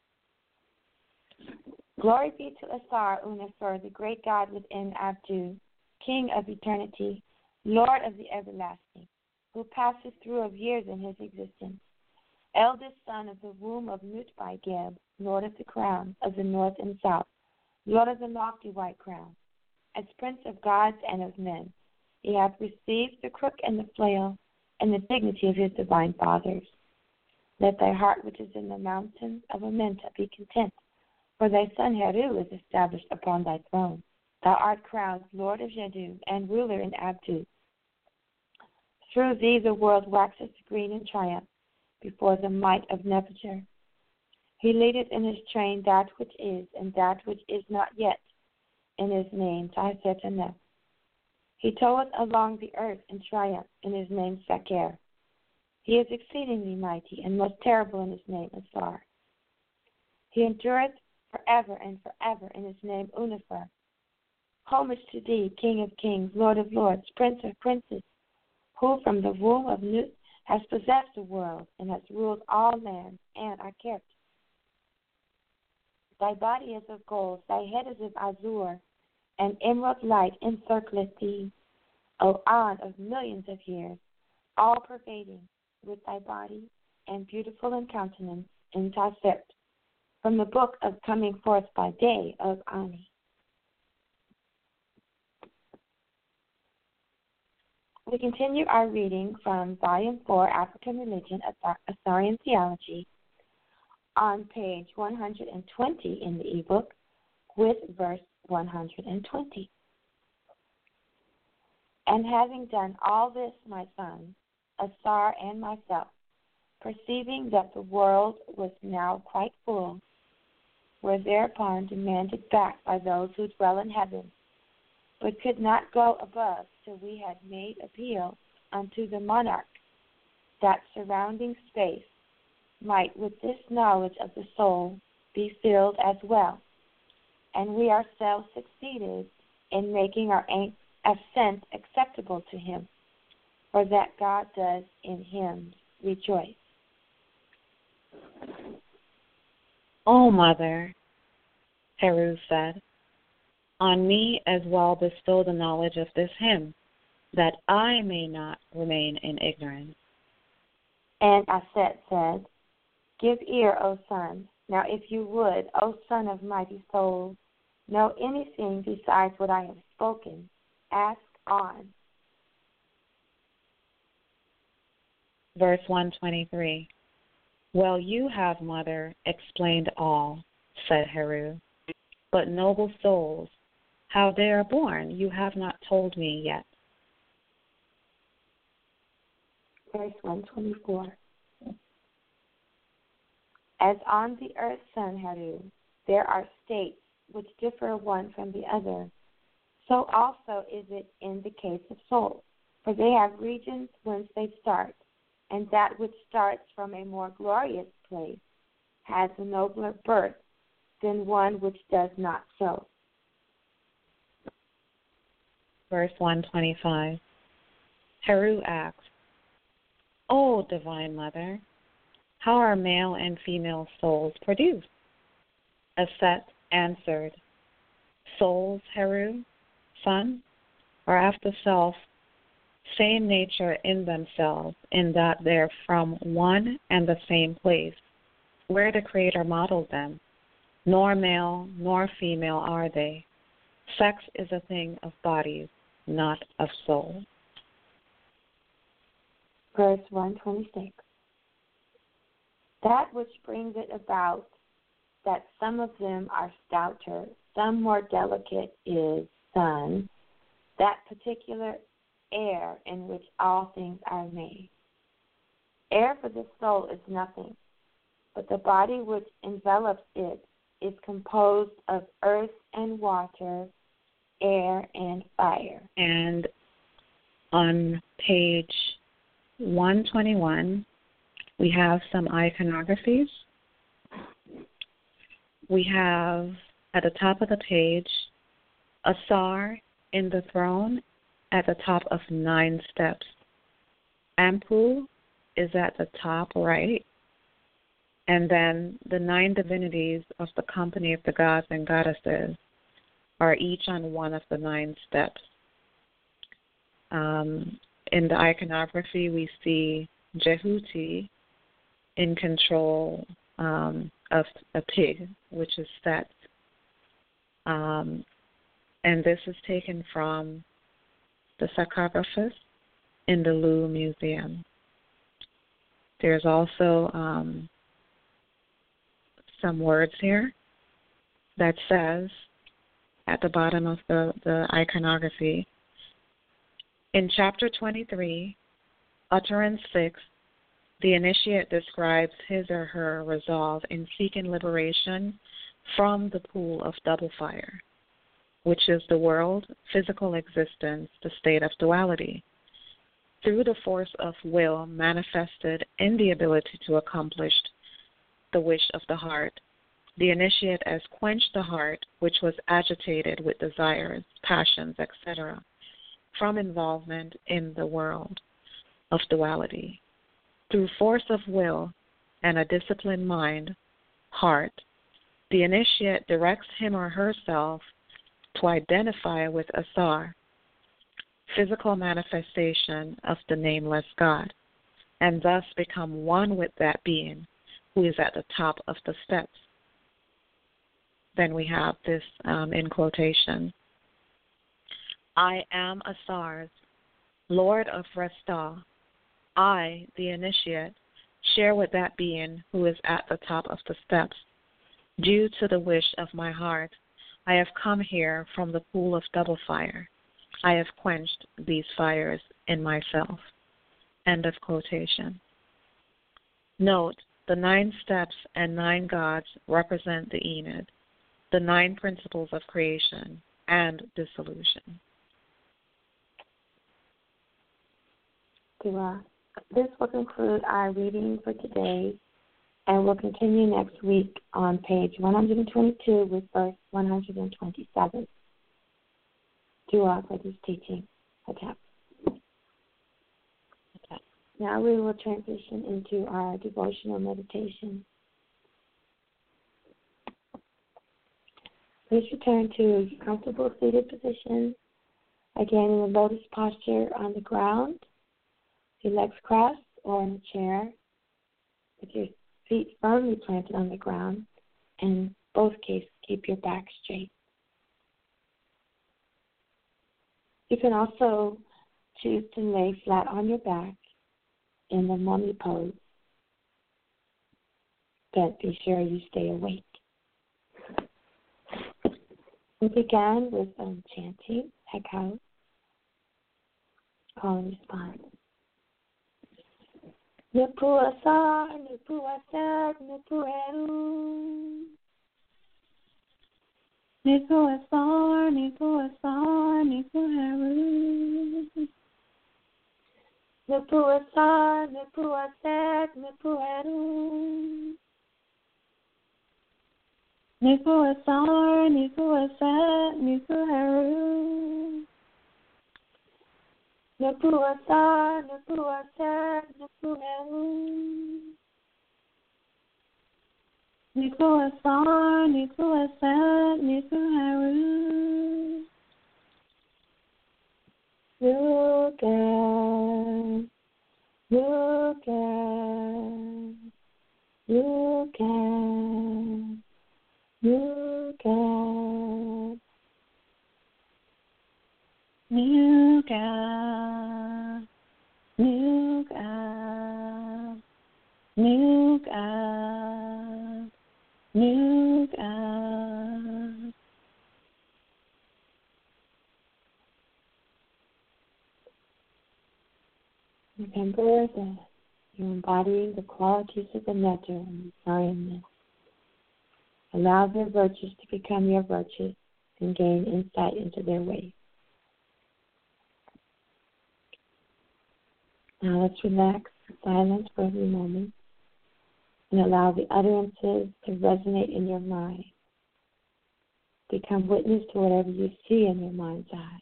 Glory be to Asar Unasur, the great God within Abdu, King of eternity, Lord of the everlasting, who passes through of years in his existence, eldest son of the womb of Nutbai-Geb, Lord of the crown of the north and south, Lord of the lofty white crown, as prince of gods and of men, He hath received the crook and the flail, and the dignity of his divine fathers. Let thy heart which is in the mountains of Amenta be content, for thy son Heru is established upon thy throne. Thou art crowned Lord of Jeddu and ruler in Abtu. Through thee the world waxeth green in triumph before the might of Nebuchadnezzar. He leadeth in his train that which is and that which is not yet, in his name Tahesetaneh. He toweth along the earth in triumph, in his name Saker. He is exceedingly mighty and most terrible in his name Asar. He endureth forever and forever in his name Unifer. Homage to thee, King of kings, Lord of lords, Prince of princes, who from the womb of Nut has possessed the world and has ruled all lands and are kept. Thy body is of gold, thy head is of azure, and emerald light encircleth thee, O An of millions of years, all pervading with thy body and beautiful in countenance in Tasept, from the book of coming forth by day of Ani. We continue our reading from Volume four, African Religion, Asarian Theology, on page one hundred twenty in the ebook, with verse one hundred twenty. And having done all this, my son, Asar and myself, perceiving that the world was now quite full, were thereupon demanded back by those who dwell in heaven, but could not go above till we had made appeal unto the monarch, that surrounding space might with this knowledge of the soul be filled as well. And we ourselves succeeded in making our ascent acceptable to him, for that God does in him rejoice. O Mother, Heru said, on me as well bestow the knowledge of this hymn, that I may not remain in ignorance. And Aset said, give ear, O son. Now if you would, O son of mighty souls, know anything besides what I have spoken, ask on. Verse one twenty-three. Well, you have, Mother, explained all, said Heru. But noble souls, how they are born, you have not told me yet. Verse one twenty-four. As on the earth, son Heru, there are states which differ one from the other, so also is it in the case of souls, for they have regions whence they start, and that which starts from a more glorious place has a nobler birth than one which does not so. Verse one twenty-five. Heru asks, O Divine Mother, how are male and female souls produced? Aset answered, souls, Heru, son, are after self, same nature in themselves, in that they're from one and the same place, where the Creator modeled them. Nor male nor female are they. Sex is a thing of bodies, not of soul. Verse one twenty-six. That which brings it about that some of them are stouter, some more delicate is, son, that particular air in which all things are made. Air for the soul is nothing, but the body which envelops it is composed of earth and water, air and fire. And on page one twenty-one, we have some iconographies. We have at the top of the page Asar in the throne at the top of nine steps. Ampu is at the top right. And then the nine divinities of the company of the gods and goddesses are each on one of the nine steps. Um, in the iconography, we see Jehuti in control um, of a pig, which is Set. Um, and this is taken from the sarcophagus in the Louvre Museum. There's also um, some words here that says at the bottom of the, the iconography, in chapter twenty-three, utterance six, the initiate describes his or her resolve in seeking liberation from the pool of double fire, which is the world, physical existence, the state of duality, through the force of will manifested in the ability to accomplish the wish of the heart. The initiate has quenched the heart, which was agitated with desires, passions, et cetera, from involvement in the world of duality. Through force of will and a disciplined mind, heart, the initiate directs him or herself to identify with Asar, physical manifestation of the nameless God, and thus become one with that being who is at the top of the steps. Then we have this um, in quotation. I am Asar's, Lord of Restah. I, the initiate, share with that being who is at the top of the steps. Due to the wish of my heart, I have come here from the pool of double fire. I have quenched these fires in myself. End of quotation. Note, the nine steps and nine gods represent the Enid, the nine principles of creation and dissolution. Dua. This will conclude our reading for today, and we'll continue next week on page one hundred twenty-two with verse one hundred twenty-seven. Dua for this teaching. Attack. Now we will transition into our devotional meditation. Please return to a comfortable seated position, again in the lotus posture on the ground, your legs crossed or in a chair, with your feet firmly planted on the ground, and in both cases keep your back straight. You can also choose to lay flat on your back in the mummy pose, but be sure you stay awake. We began with um, chanting, Hekau, call and response. Nupu Asar, Nupu Asar, Nupu Eru. Nupu Asar, Nupu Asar, Nupu Eru. Nupu Asar, Nupu Asar, Nupu Eru. Nupu Asar, Nupu Asar, Nupu Eru. Nupu Asar, Nupu Asar, Nupu Eru. Nupu Asar, Nupu Asar, Nupu Eru. Look at, look at, look at, look at. Nuka, Nuka, Nuka, Nuka. Remember that you're embodying the qualities of the nectar and environment. Allow their virtues to become your virtues and gain insight into their ways. Now let's relax, silence for a few moments, and allow the utterances to resonate in your mind. Become witness to whatever you see in your mind's eye.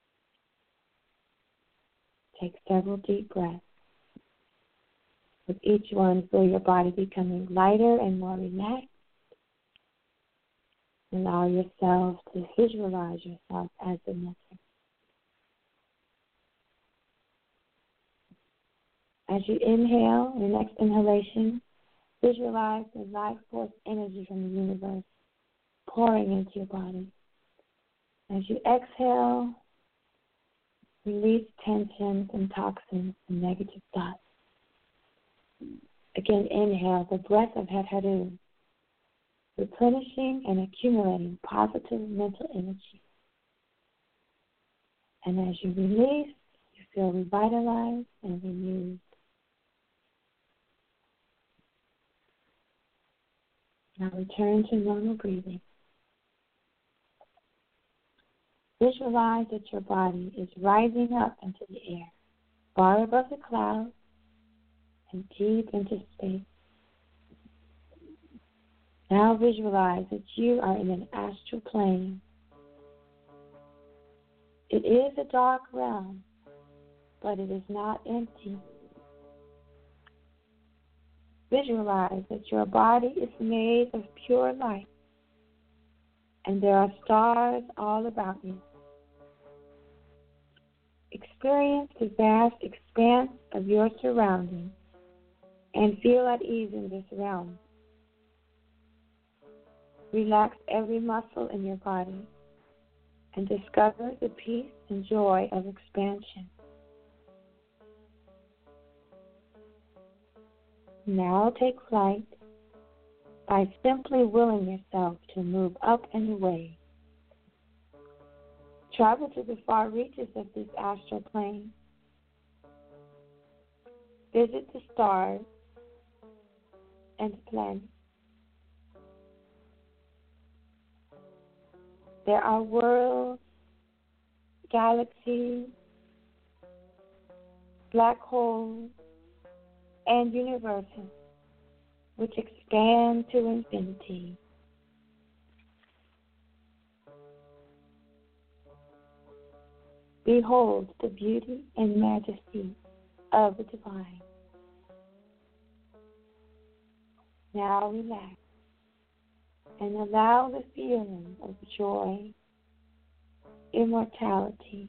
Take several deep breaths. With each one, feel your body becoming lighter and more relaxed. Allow yourself to visualize yourself as the nectar. As you inhale, your next inhalation, visualize the life force energy from the universe pouring into your body. As you exhale, Release tensions and toxins and negative thoughts. Again, inhale the breath of Het Haru, replenishing and accumulating positive mental energy. And as you release, you feel revitalized and renewed. Now return to normal breathing. Visualize that your body is rising up into the air, far above the clouds and deep into space. Now visualize that you are in an astral plane. It is a dark realm, but it is not empty. Visualize that your body is made of pure light, and there are stars all about you. Experience the vast expanse of your surroundings and feel at ease in this realm. Relax every muscle in your body and discover the peace and joy of expansion. Now take flight by simply willing yourself to move up and away. Travel to the far reaches of this astral plane. Visit the stars and the planets. There are worlds, galaxies, black holes, and universes which expand to infinity. Behold the beauty and majesty of the divine. Now relax and allow the feeling of joy, immortality,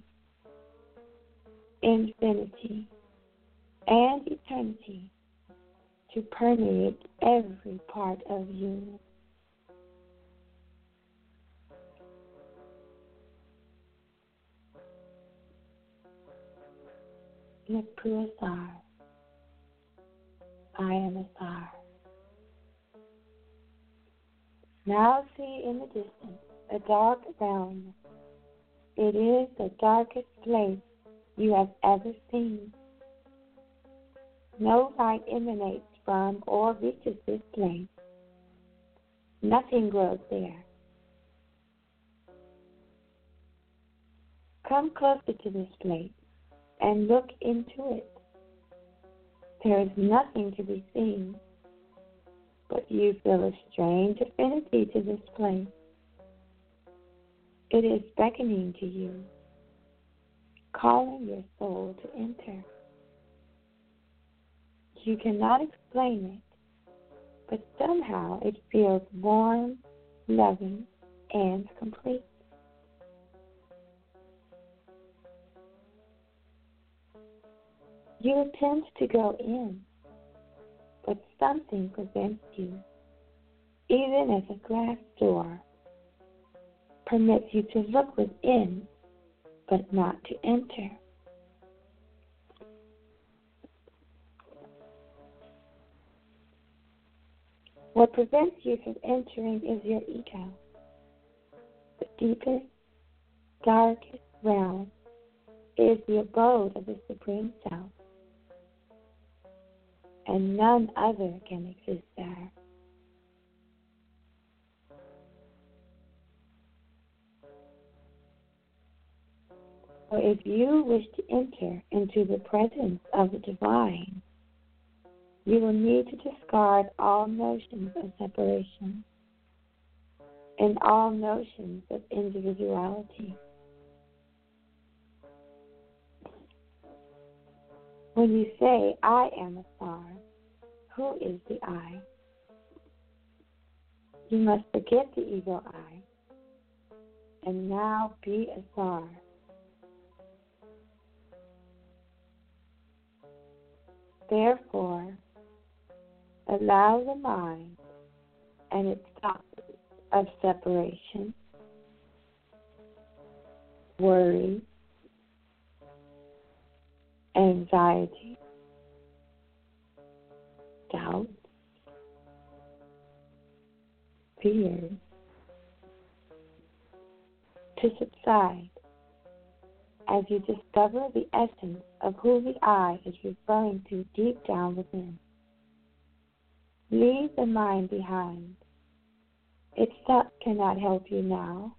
infinity, and eternity to permeate every part of you. Nipurasar. I am a star. Now see in the distance a dark realm. It is the darkest place you have ever seen. No light emanates from or reaches this place. Nothing grows there. Come closer to this place and look into it. There is nothing to be seen, but you feel a strange affinity to this place. It is beckoning to you, calling your soul to enter. You cannot explain it, but somehow it feels warm, loving, and complete. You attempt to go in, but something prevents you, even as a glass door permits you to look within, but not to enter. What prevents you from entering is your ego. The deepest, darkest realm is the abode of the Supreme Self, and none other can exist there. So if you wish to enter into the presence of the divine, you will need to discard all notions of separation and all notions of individuality. When you say, I am a star, who is the I? You must forget the ego I and now be a star. Therefore, allow the mind and its thoughts of separation, worry, anxiety, doubt, fear to subside as you discover the essence of who the I is referring to deep down within. Leave the mind behind. Its thoughts cannot help you now.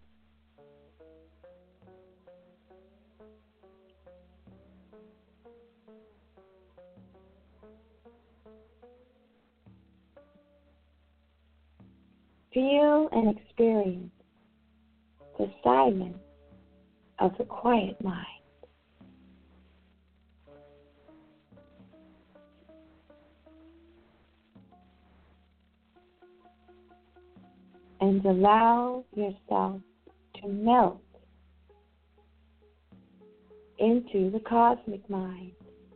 Feel and experience the silence of the quiet mind. And allow yourself to melt into the cosmic mind.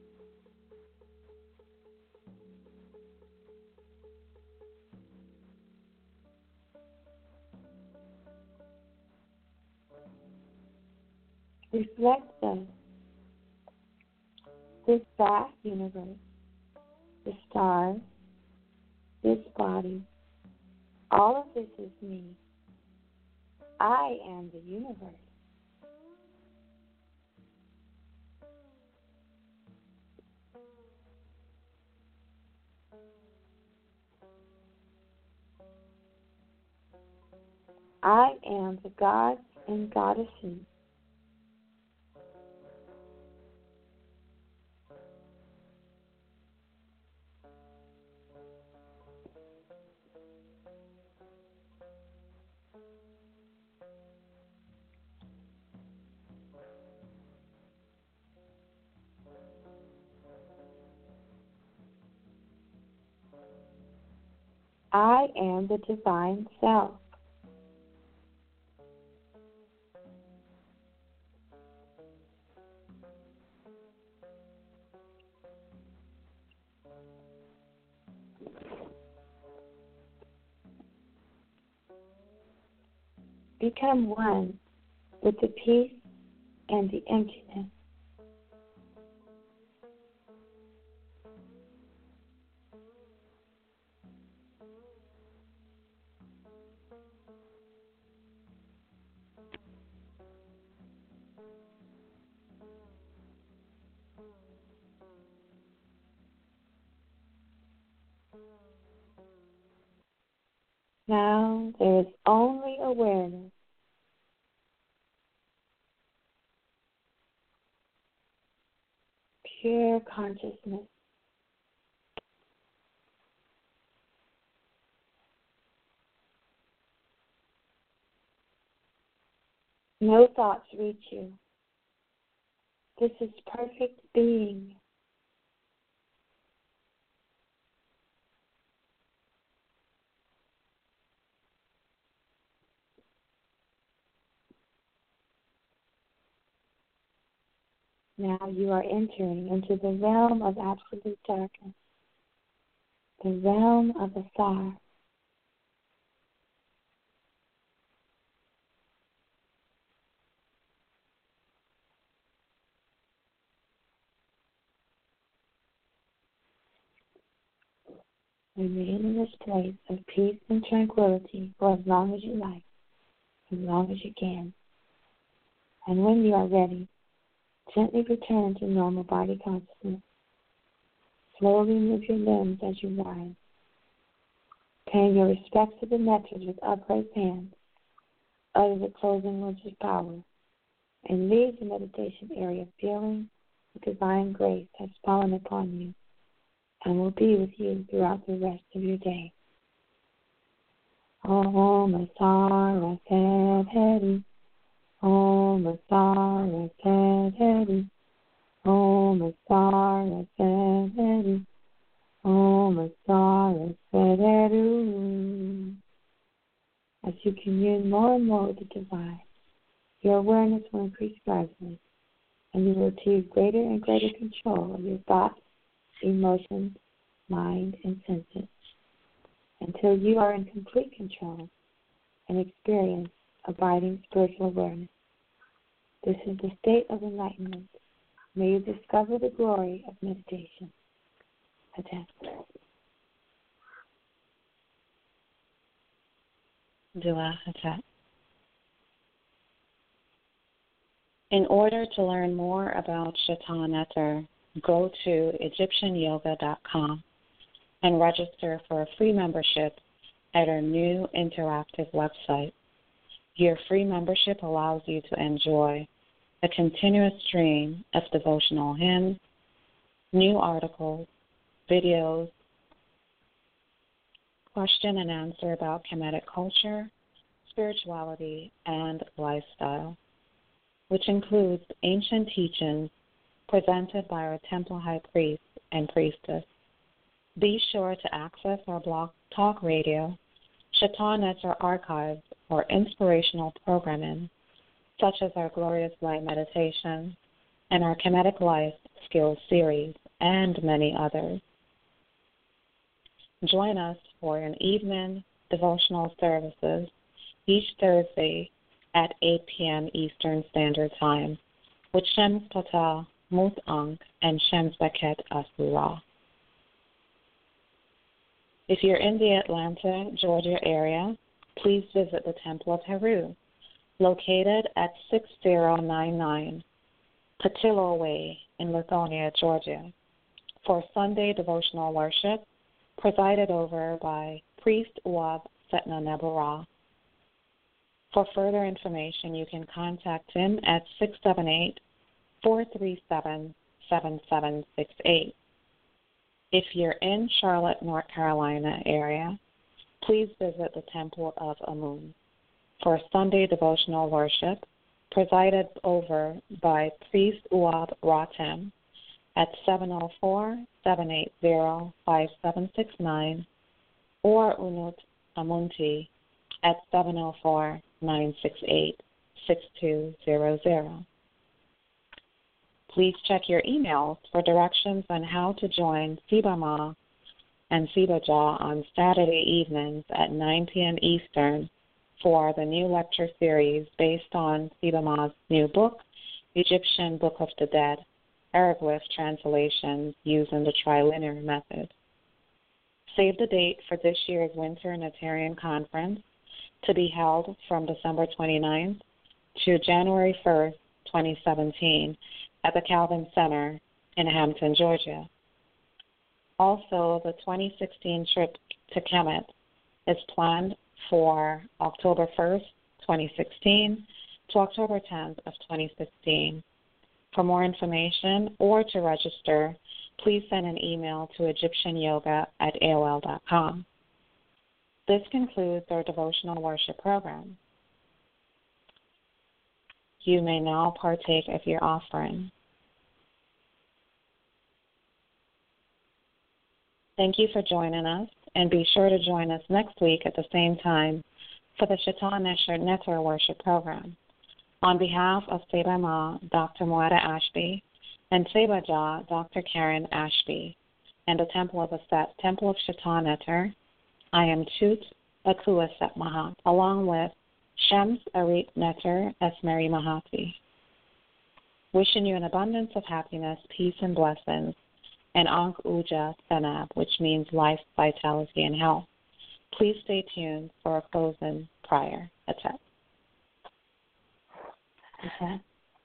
Reflect thus this vast universe, the stars, this body. All of this is me. I am the universe. I am the gods and goddesses. I am the divine self. Become one with the peace and the emptiness. Now there is only awareness. Pure consciousness. No thoughts reach you. This is perfect being. Now you are entering into the realm of absolute darkness, the realm of the fire. Remain in this place of peace and tranquility for as long as you like, as long as you can. And when you are ready, gently return to normal body consciousness. Slowly move your limbs as you rise, paying your respects to the mentors with upraised hands. Utter the closing words of power, and leave the meditation area feeling the divine grace has fallen upon you and will be with you throughout the rest of your day. Om Asara Sadhari, Om Asara Sadhari, Om Asara Sadhari, Om Asara Sadhari. As you commune more and more with the divine, your awareness will increase gradually, and you will achieve greater and greater control of your thoughts, emotions, mind, and senses, until you are in complete control and experience abiding spiritual awareness. This is the state of enlightenment, May you discover the glory of meditation. Aten. Dua Hatat. In order to learn more about Shaitan Etter, go to Egyptian yoga dot com and register for a free membership at our new interactive website. Your free membership allows you to enjoy a continuous stream of devotional hymns, new articles, videos, question and answer about Kemetic culture, spirituality, and lifestyle, which includes ancient teachings presented by our temple high priest and priestess. Be sure to access our Blog Talk Radio, Shaitan Etter archives for inspirational programming, such as our Glorious Light Meditation and our Kemetic Life Skills series, and many others. Join us for an evening devotional services each Thursday at eight p.m. Eastern Standard Time with Shems Patel, Mut Ankh, and Shems Beket Asura. If you're in the Atlanta, Georgia area, please visit the Temple of Heru, located at six thousand ninety-nine Patillo Way in Lithonia, Georgia, for Sunday devotional worship presided over by Priest Uwab Setna Nebara. For further information, you can contact him at six seven eight, four three seven, seven seven six eight. If you're in Charlotte, North Carolina area, please visit the Temple of Amun for Sunday devotional worship presided over by Priest Uwab Ratem at seven oh four, seven eight zero, five seven six nine or Unut Amunti at seven oh four, nine six eight, six two zero zero. Please check your emails for directions on how to join Sibama and Sibaja on Saturday evenings at nine p.m. Eastern for the new lecture series based on Sibama's new book, Egyptian Book of the Dead, Hieroglyph translations using the trilinear method. Save the date for this year's Winter Unitarian Conference to be held from December twenty-ninth to January first, twenty seventeen at the Calvin Center in Hampton, Georgia. Also, the twenty sixteen trip to Kemet is planned for October first, twenty sixteen to October tenth of twenty sixteen. For more information or to register, please send an email to Egyptian yoga at A O L dot com. This concludes our devotional worship program. You may now partake of your offering. Thank you for joining us, and be sure to join us next week at the same time for the Shaitan Etter worship program. On behalf of Seba Ma, Doctor Moetta Ashby, and Seba Jah, Doctor Karen Ashby, and the Temple of Aset, Temple of Shaitan Etter, I am Chut Akua Set Mahat, along with Shems Arit Netter Esmeri Mahati. Wishing you an abundance of happiness, peace, and blessings, and Ankh Uja Senab, which means life, vitality, and health. Please stay tuned for a closing prayer. Atet. Atet.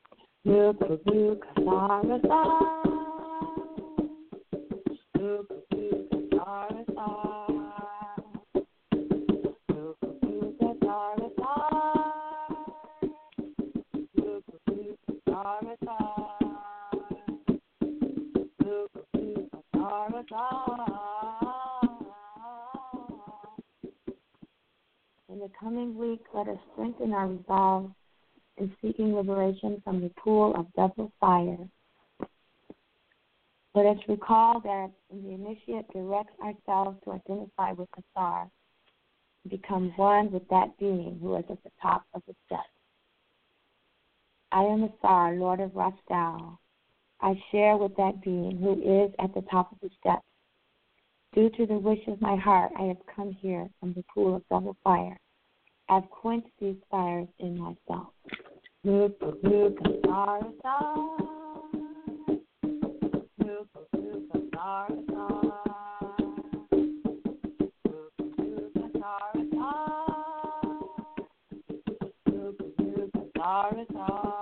In the coming week, let us strengthen our resolve in seeking liberation from the pool of double fire. Let us recall that in the initiate directs ourselves to identify with Asar, and become one with that being who is at the top of the steps. I am Asar, Lord of Rastal. I share with that being who is at the top of the steps. Due to the wish of my heart, I have come here from the pool of double fire. I have quenched these fires in myself. Sorry, sorry.